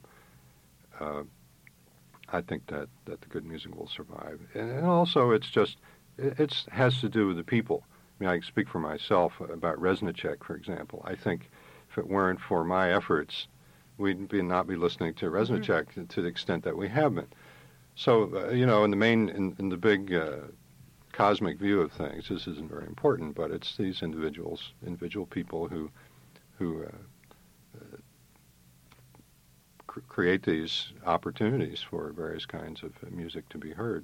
I think that the good music will survive. And also it has to do with the people. I mean, I can speak for myself about Reznicek, for example. I think if it weren't for my efforts, we'd not be listening to Reznicek to the extent that we have been. So, in the big cosmic view of things, this isn't very important, but it's these individual people who create these opportunities for various kinds of music to be heard.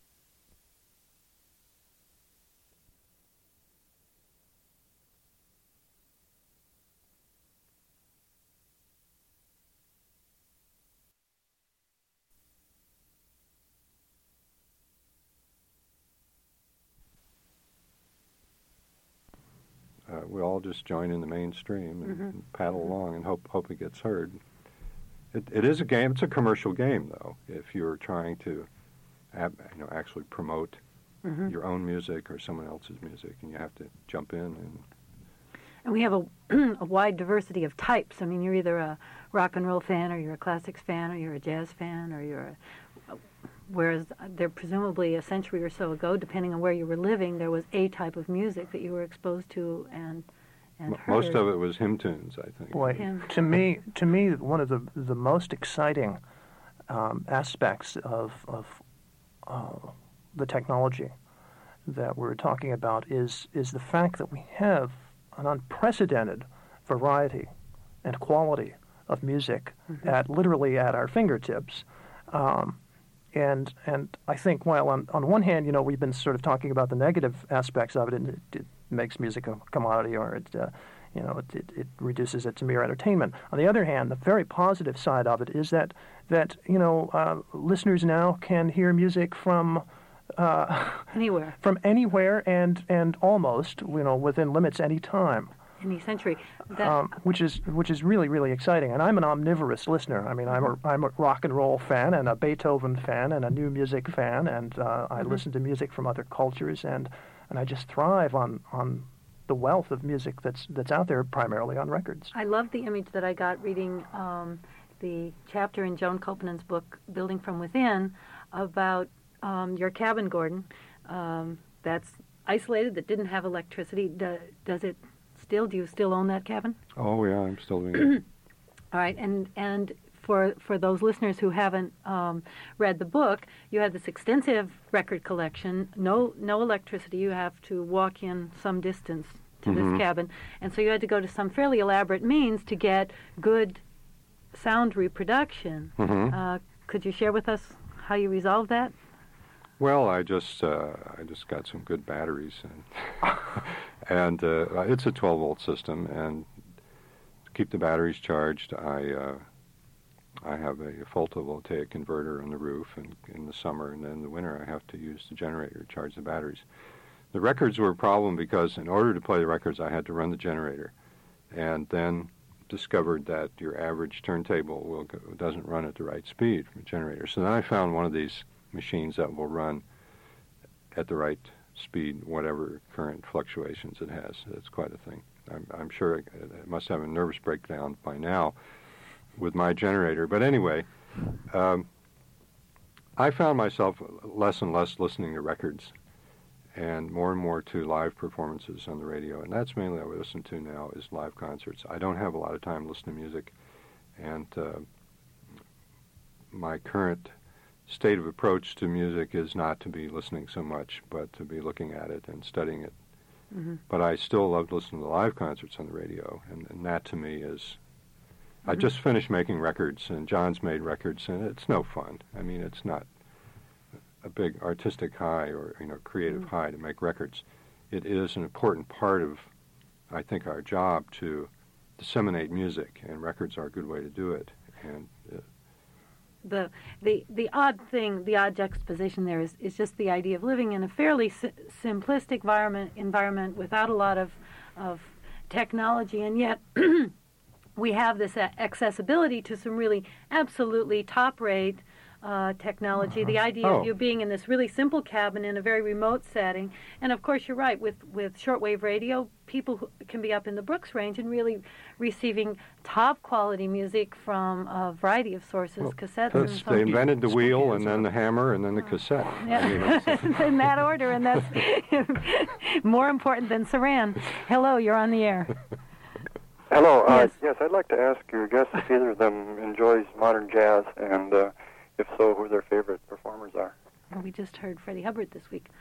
We all just join in the mainstream and paddle along and hope it gets heard. It is a game. It's a commercial game, though. If you're trying to, actually promote your own music or someone else's music, and you have to jump in And we have a wide diversity of types. I mean, you're either a rock and roll fan, or you're a classics fan, or you're a jazz fan, or you're whereas there presumably a century or so ago, depending on where you were living, there was a type of music that you were exposed to and heard. Most of it was hymn tunes, I think. Boy, to me, one of the most exciting aspects of the technology that we're talking about is the fact that we have an unprecedented variety and quality of music literally at our fingertips. And I think while on one hand, we've been sort of talking about the negative aspects of it, and it makes music a commodity, or it reduces it to mere entertainment. On the other hand, the very positive side of it is that listeners now can hear music from anywhere and almost within limits any time. Any century, which is really, really exciting. And I'm an omnivorous listener. I mean, I'm a rock and roll fan and a Beethoven fan and a new music fan, and I listen to music from other cultures, and I just thrive on the wealth of music that's out there, primarily on records. I love the image that I got reading the chapter in Joan Koppanen's book, Building from Within, about your cabin, Gordon. That's isolated, that didn't have electricity. Does it? Do you still own that cabin? Oh yeah, I'm still doing it. All right, and for those listeners who haven't read the book, you had this extensive record collection. No electricity. You have to walk in some distance to this cabin, and so you had to go to some fairly elaborate means to get good sound reproduction. Could you share with us how you resolved that? Well, I just got some good batteries, and it's a 12-volt system. And to keep the batteries charged, I have a photovoltaic converter on the roof, and in the summer, and then in the winter, I have to use the generator to charge the batteries. The records were a problem because in order to play the records, I had to run the generator, and then discovered that your average turntable doesn't run at the right speed from a generator. So then I found one of these machines that will run at the right speed, whatever current fluctuations it has. It's quite a thing. I'm sure it must have a nervous breakdown by now with my generator. But anyway, I found myself less and less listening to records and more to live performances on the radio. And that's mainly what I listen to now is live concerts. I don't have a lot of time listening to music. And my current state of approach to music is not to be listening so much, but to be looking at it and studying it. But I still love listening to live concerts on the radio, and that to me is I just finished making records, and John's made records, and it's no fun. I mean, it's not a big artistic high or creative high to make records. It is an important part of, I think, our job to disseminate music, and records are a good way to do it. And the odd thing, the odd juxtaposition there is just the idea of living in a fairly simplistic environment without a lot of technology, and yet we have this accessibility to some really absolutely top-rate technology. The idea of you being in this really simple cabin in a very remote setting, and of course you're right, with shortwave radio, people who can be up in the Brooks Range and really receiving top-quality music from a variety of sources, cassettes and so on. They invented the wheel, and then the hammer, and then the cassette. Yeah. In that order, and that's more important than Saran. Hello, you're on the air. Hello. Yes, I'd like to ask your guests if either of them enjoys modern jazz, and if so, who their favorite performers are. Well, we just heard Freddie Hubbard this week.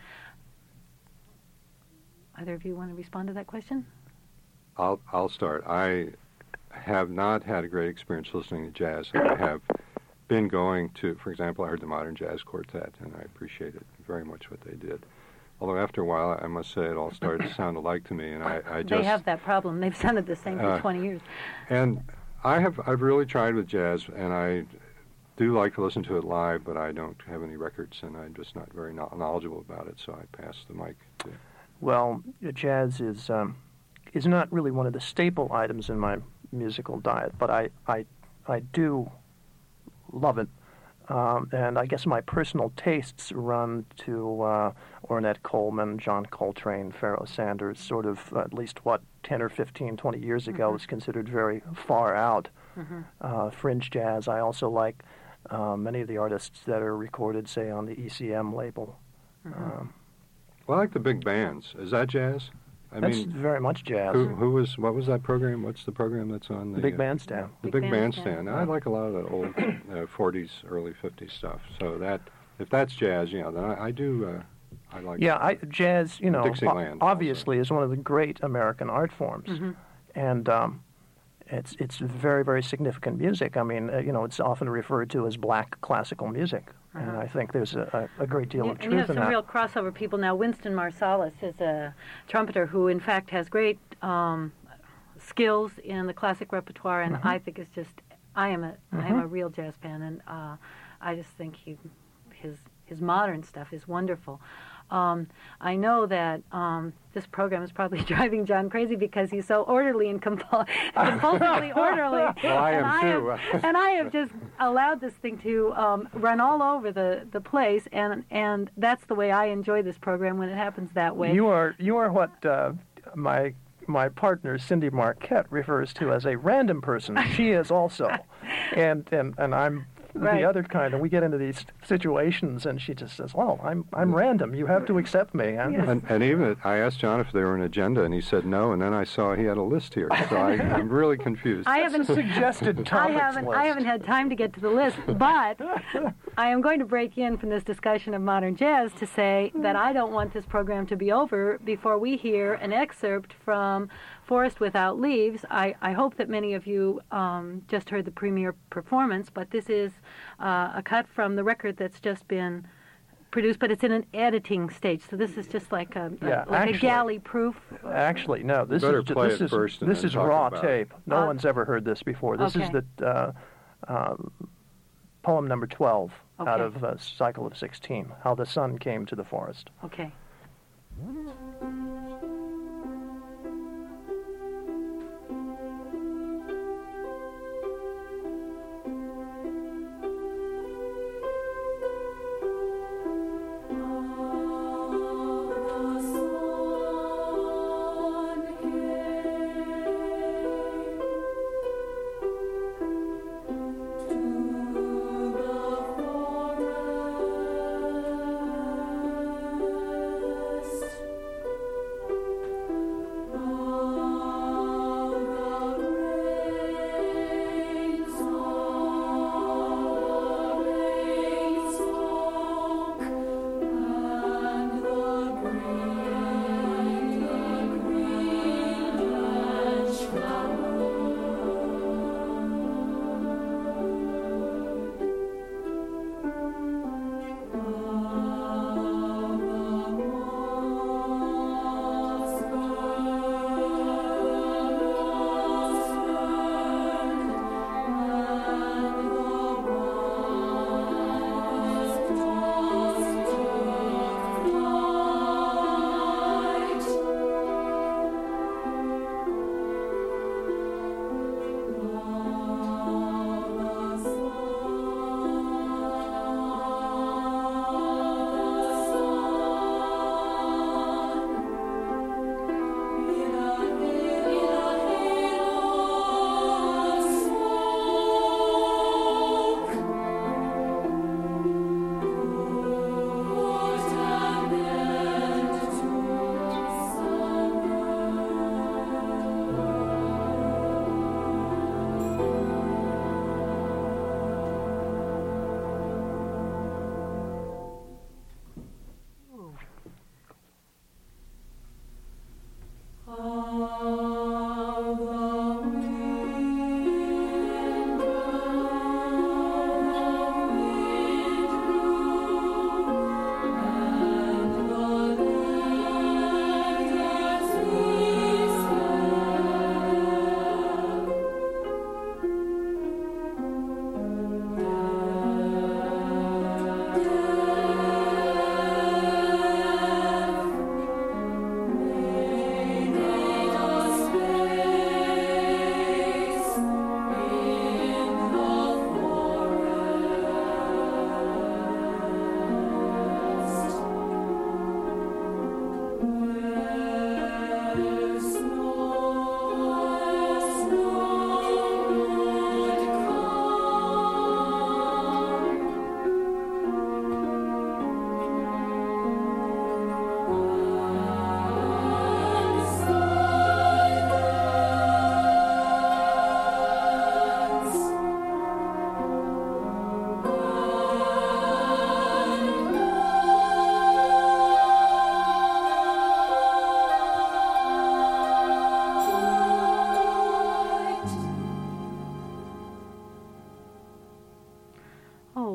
Either of you want to respond to that question? I'll start. I have not had a great experience listening to jazz. I have been going to, for example, I heard the Modern Jazz Quartet, and I appreciated very much what they did. Although after a while, I must say, it all started to sound alike to me, and I just... They have that problem. They've sounded the same for 20 years. And I've really tried with jazz, and I do like to listen to it live, but I don't have any records, and I'm just not very knowledgeable about it, so I pass the mic to... Well, jazz is not really one of the staple items in my musical diet, but I do love it. And I guess my personal tastes run to Ornette Coleman, John Coltrane, Pharoah Sanders, sort of at least what 10 or 15, 20 years ago was considered very far out. Fringe jazz. I also like many of the artists that are recorded, say, on the ECM label. Well, I like the big bands. Is that jazz? That's very much jazz. What was that program? What's the program that's on the... Big Bandstand. The Big Bandstand. I like a lot of the old 40s, early 50s stuff. So that, if that's jazz, then I do, I like... Yeah, jazz, Dixieland obviously is one of the great American art forms. And it's very, very significant music. I mean, it's often referred to as black classical music. And I think there's a great deal of truth in that. You have some real crossover people now. Winston Marsalis is a trumpeter who, in fact, has great skills in the classic repertoire, and I think it's just, I am a real jazz fan, and I just think his modern stuff is wonderful. I know that this program is probably driving John crazy because he's so orderly and compulsively orderly. Well, I am too. And I have just allowed this thing to run all over the place, and that's the way I enjoy this program when it happens that way. You are what my partner Cindy Marquette refers to as a random person. She is also, and I'm the other kind, and we get into these situations, and she just says, "Well, I'm random. You have to accept me." And even I asked John if there were an agenda, and he said no. And then I saw he had a list here, so I'm really confused. I haven't suggested topics list. I haven't had time to get to the list, but I am going to break in from this discussion of modern jazz to say that I don't want this program to be over before we hear an excerpt from Forest Without Leaves. I hope that many of you just heard the premiere performance, but this is a cut from the record that's just been produced, but it's in an editing stage. So this is just like a galley proof. Actually, no. This is raw tape. No one's ever heard this before. This is the poem number 12 out of a cycle of 16. How the Sun Came to the Forest. Okay.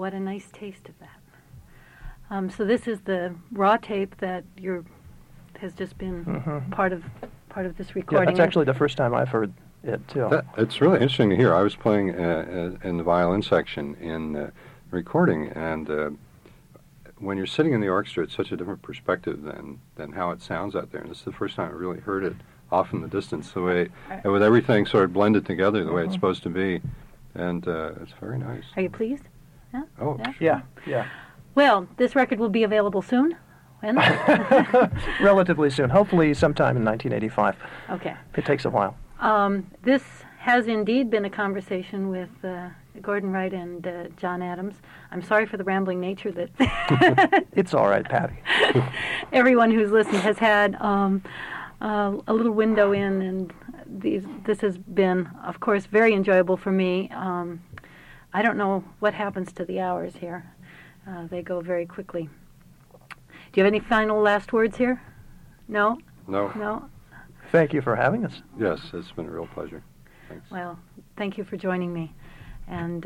what a nice taste of that. So this is the raw tape that has just been part of this recording. Yeah, that's actually the first time I've heard it too. It's really interesting to hear. I was playing in the violin section in recording, and when you're sitting in the orchestra, it's such a different perspective than how it sounds out there. And this is the first time I really heard it off in the distance, the way, and with everything sort of blended together the way it's supposed to be, and it's very nice. Are you pleased? Yeah? Oh, Yeah? sure. Yeah. Well, this record will be available soon. When? Relatively soon. Hopefully sometime in 1985. Okay. It takes a while. This has indeed been a conversation with Gordon Wright and John Adams. I'm sorry for the rambling nature that It's all right, Patty. everyone who's listened has had a little window in, and this has been, of course, very enjoyable for me. I don't know what happens to the hours here. They go very quickly. Do you have any final last words here? No? No. No? Thank you for having us. Yes, it's been a real pleasure. Thanks. Well, thank you for joining me. And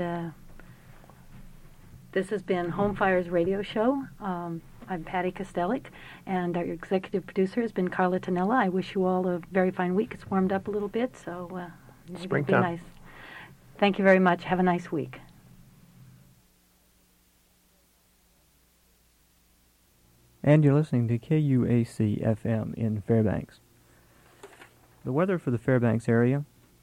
this has been Home Fire's radio show. I'm Patty Kostelik, and our executive producer has been Carla Tonella. I wish you all a very fine week. It's warmed up a little bit, so maybe it'll be nice. Thank you very much. Have a nice week. And you're listening to KUAC-FM in Fairbanks. The weather for the Fairbanks area: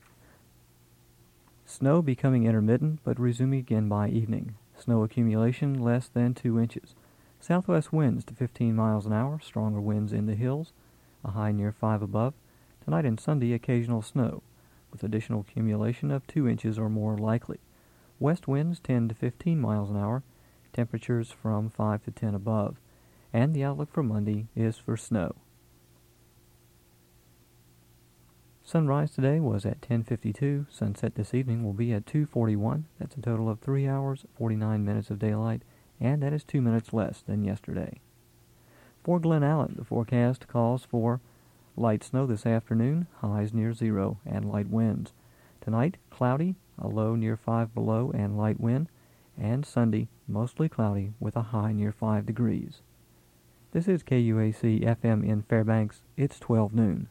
snow becoming intermittent but resuming again by evening. Snow accumulation less than 2 inches. Southwest winds to 15 miles an hour, stronger winds in the hills, a high near 5 above. Tonight and Sunday, occasional snow, with additional accumulation of 2 inches or more likely. West winds 10 to 15 miles an hour, temperatures from 5 to 10 above. And the outlook for Monday is for snow. Sunrise today was at 10:52. Sunset this evening will be at 2:41. That's a total of 3 hours, 49 minutes of daylight, and that is 2 minutes less than yesterday. For Glen Allen, the forecast calls for light snow this afternoon, highs near 0, and light winds. Tonight, cloudy, a low near 5 below, and light wind. And Sunday, mostly cloudy with a high near 5 degrees. This is KUAC-FM in Fairbanks. It's 12 noon.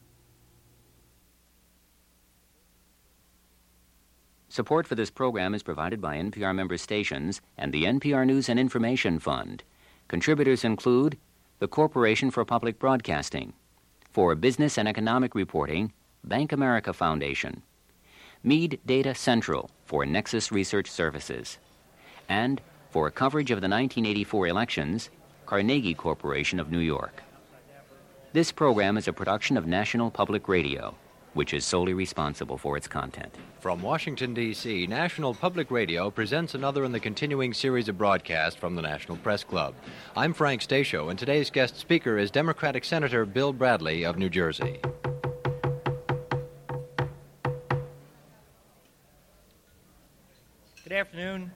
Support for this program is provided by NPR member stations and the NPR News and Information Fund. Contributors include the Corporation for Public Broadcasting, for business and economic reporting, Bank America Foundation, Meade Data Central for Nexus Research Services, and for coverage of the 1984 elections, Carnegie Corporation of New York. This program is a production of National Public Radio, which is solely responsible for its content. From Washington, D.C., National Public Radio presents another in the continuing series of broadcasts from the National Press Club. I'm Frank Stasio, and today's guest speaker is Democratic Senator Bill Bradley of New Jersey. Good afternoon.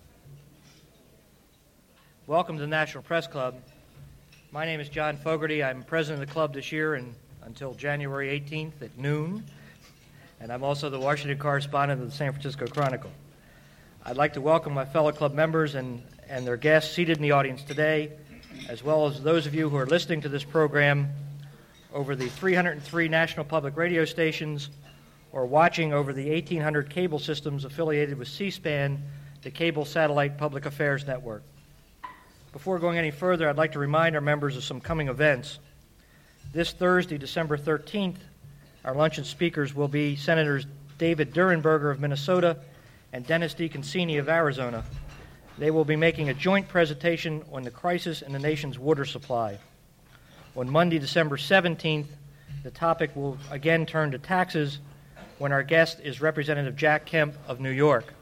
Welcome to the National Press Club. My name is John Fogarty. I'm president of the club this year and until January 18th at noon, and I'm also the Washington correspondent of the San Francisco Chronicle. I'd like to welcome my fellow club members and their guests seated in the audience today, as well as those of you who are listening to this program over the 303 national public radio stations or watching over the 1,800 cable systems affiliated with C-SPAN, the Cable Satellite Public Affairs Network. Before going any further, I'd like to remind our members of some coming events. This Thursday, December 13th, our luncheon speakers will be Senators David Durenberger of Minnesota and Dennis DeConcini of Arizona. They will be making a joint presentation on the crisis in the nation's water supply. On Monday, December 17th, the topic will again turn to taxes when our guest is Representative Jack Kemp of New York.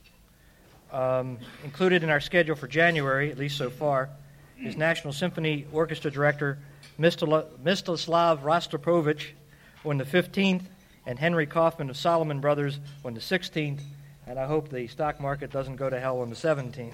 Included in our schedule for January, at least so far, is National Symphony Orchestra Director Mstislav Rostropovich on the 15th, and Henry Kaufman of Solomon Brothers on the 16th, and I hope the stock market doesn't go to hell on the 17th.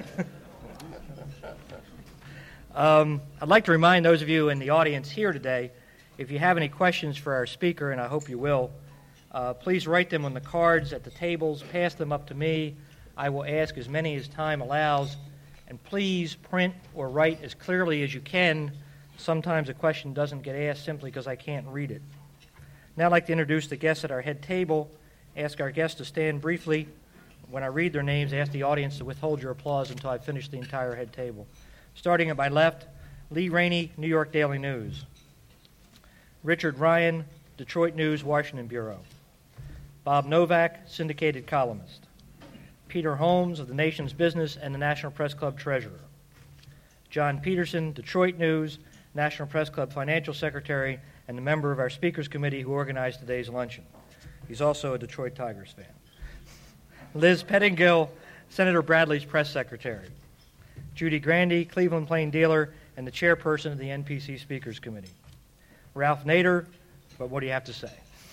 I'd like to remind those of you in the audience here today, if you have any questions for our speaker, and I hope you will, please write them on the cards at the tables, pass them up to me. I will ask as many as time allows, and please print or write as clearly as you can. Sometimes a question doesn't get asked simply because I can't read it. Now I'd like to introduce the guests at our head table. Ask our guests to stand briefly. When I read their names, ask the audience to withhold your applause until I finish the entire head table. Starting at my left, Lee Rainey, New York Daily News. Richard Ryan, Detroit News, Washington Bureau. Bob Novak, syndicated columnist. Peter Holmes of the Nation's Business and the National Press Club treasurer. John Peterson, Detroit News, National Press Club financial secretary, and a member of our speakers committee who organized today's luncheon. He's also a Detroit Tigers fan. Liz Pettingill, Senator Bradley's press secretary. Judy Grandy, Cleveland Plain dealer and the chairperson of the NPC Speakers Committee. Ralph Nader, but what do you have to say?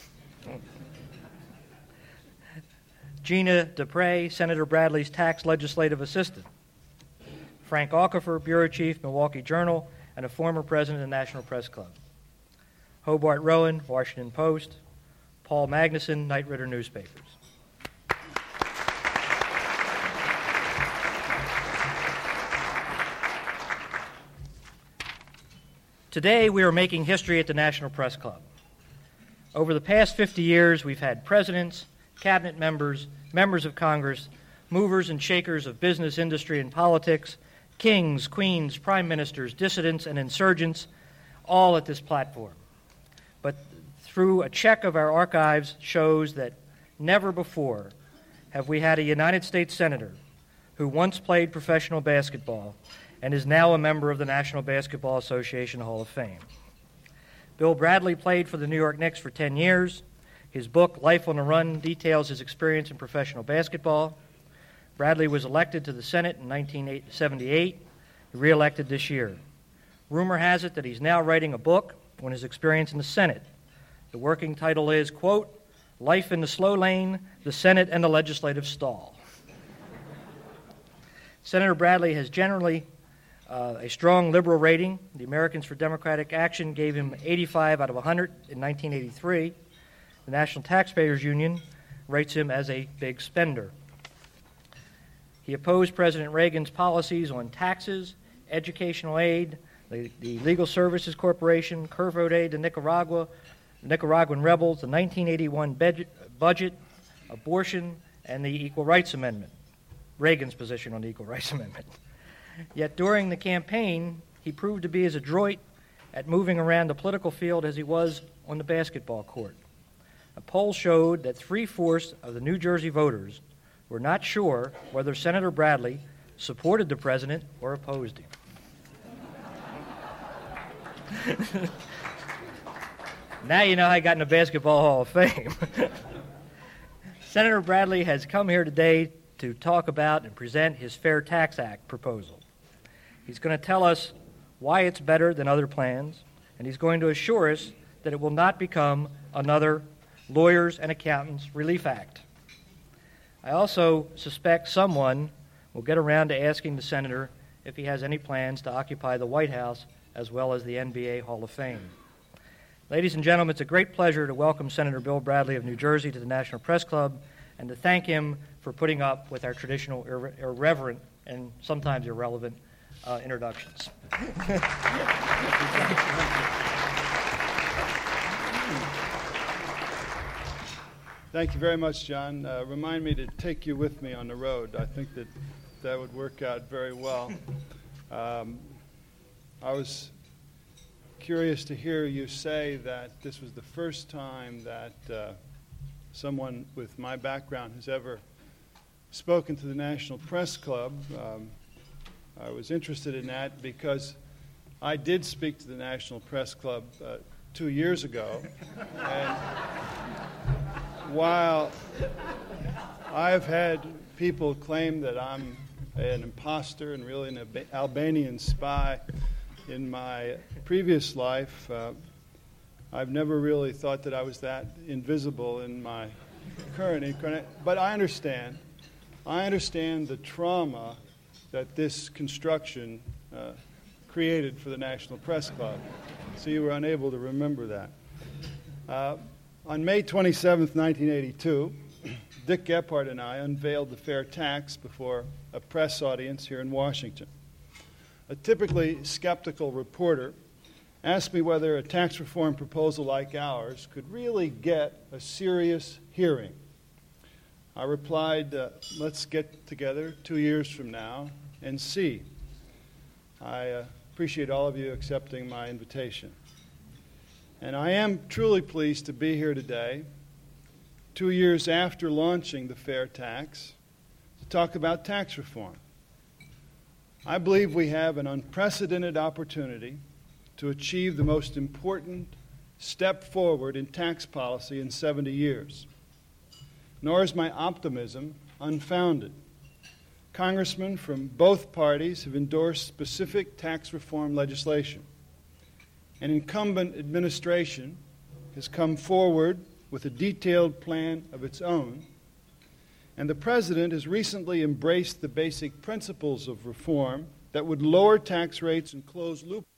Gina Dupre, Senator Bradley's tax legislative assistant. Frank Aukoffer, bureau chief, Milwaukee Journal, and a former president of the National Press Club. Hobart Rowan, Washington Post. Paul Magnuson, Knight Ridder Newspapers. Today, we are making history at the National Press Club. Over the past 50 years, we've had presidents, cabinet members, members of Congress, movers and shakers of business, industry, and politics, kings, queens, prime ministers, dissidents, and insurgents, all at this platform. But through a check of our archives shows that never before have we had a United States senator who once played professional basketball and is now a member of the National Basketball Association Hall of Fame. Bill Bradley played for the New York Knicks for 10 years. His book, Life on the Run, details his experience in professional basketball. Bradley was elected to the Senate in 1978, re-elected this year. Rumor has it that he's now writing a book on his experience in the Senate. The working title is, quote, Life in the Slow Lane, the Senate and the Legislative Stall. Senator Bradley has generally a strong liberal rating. The Americans for Democratic Action gave him 85 out of 100 in 1983. The National Taxpayers Union rates him as a big spender. He opposed President Reagan's policies on taxes, educational aid, the Legal Services Corporation, curve aid to Nicaragua, the Nicaraguan rebels, the 1981 budget, abortion, and the Equal Rights Amendment, Reagan's position on the Equal Rights Amendment. Yet during the campaign, he proved to be as adroit at moving around the political field as he was on the basketball court. A poll showed that 3/4 of the New Jersey voters were not sure whether Senator Bradley supported the president or opposed him. Now you know how I got in the Basketball Hall of Fame. Senator Bradley has come here today to talk about and present his Fair Tax Act proposal. He's going to tell us why it's better than other plans, and he's going to assure us that it will not become another Lawyers and Accountants Relief Act. I also suspect someone will get around to asking the senator if he has any plans to occupy the White House as well as the NBA Hall of Fame. Ladies and gentlemen, it's a great pleasure to welcome Senator Bill Bradley of New Jersey to the National Press Club and to thank him for putting up with our traditional irreverent and sometimes irrelevant introductions. Thank you very much, John. Remind me to take you with me on the road. I think that would work out very well. I was curious to hear you say that this was the first time that someone with my background has ever spoken to the National Press Club. I was interested in that because I did speak to the National Press Club 2 years ago. And while I've had people claim that I'm an imposter and really an Albanian spy in my previous life, I've never really thought that I was that invisible in my current incarnate. But I understand the trauma that this construction created for the National Press Club. So you were unable to remember that. On May 27th, 1982, Dick Gephardt and I unveiled the fair tax before a press audience here in Washington. A typically skeptical reporter asked me whether a tax reform proposal like ours could really get a serious hearing. I replied, let's get together 2 years from now and see. I appreciate all of you accepting my invitation. And I am truly pleased to be here today, 2 years after launching the fair tax, to talk about tax reform. I believe we have an unprecedented opportunity to achieve the most important step forward in tax policy in 70 years. Nor is my optimism unfounded. Congressmen from both parties have endorsed specific tax reform legislation. An incumbent administration has come forward with a detailed plan of its own, and the President has recently embraced the basic principles of reform that would lower tax rates and close loopholes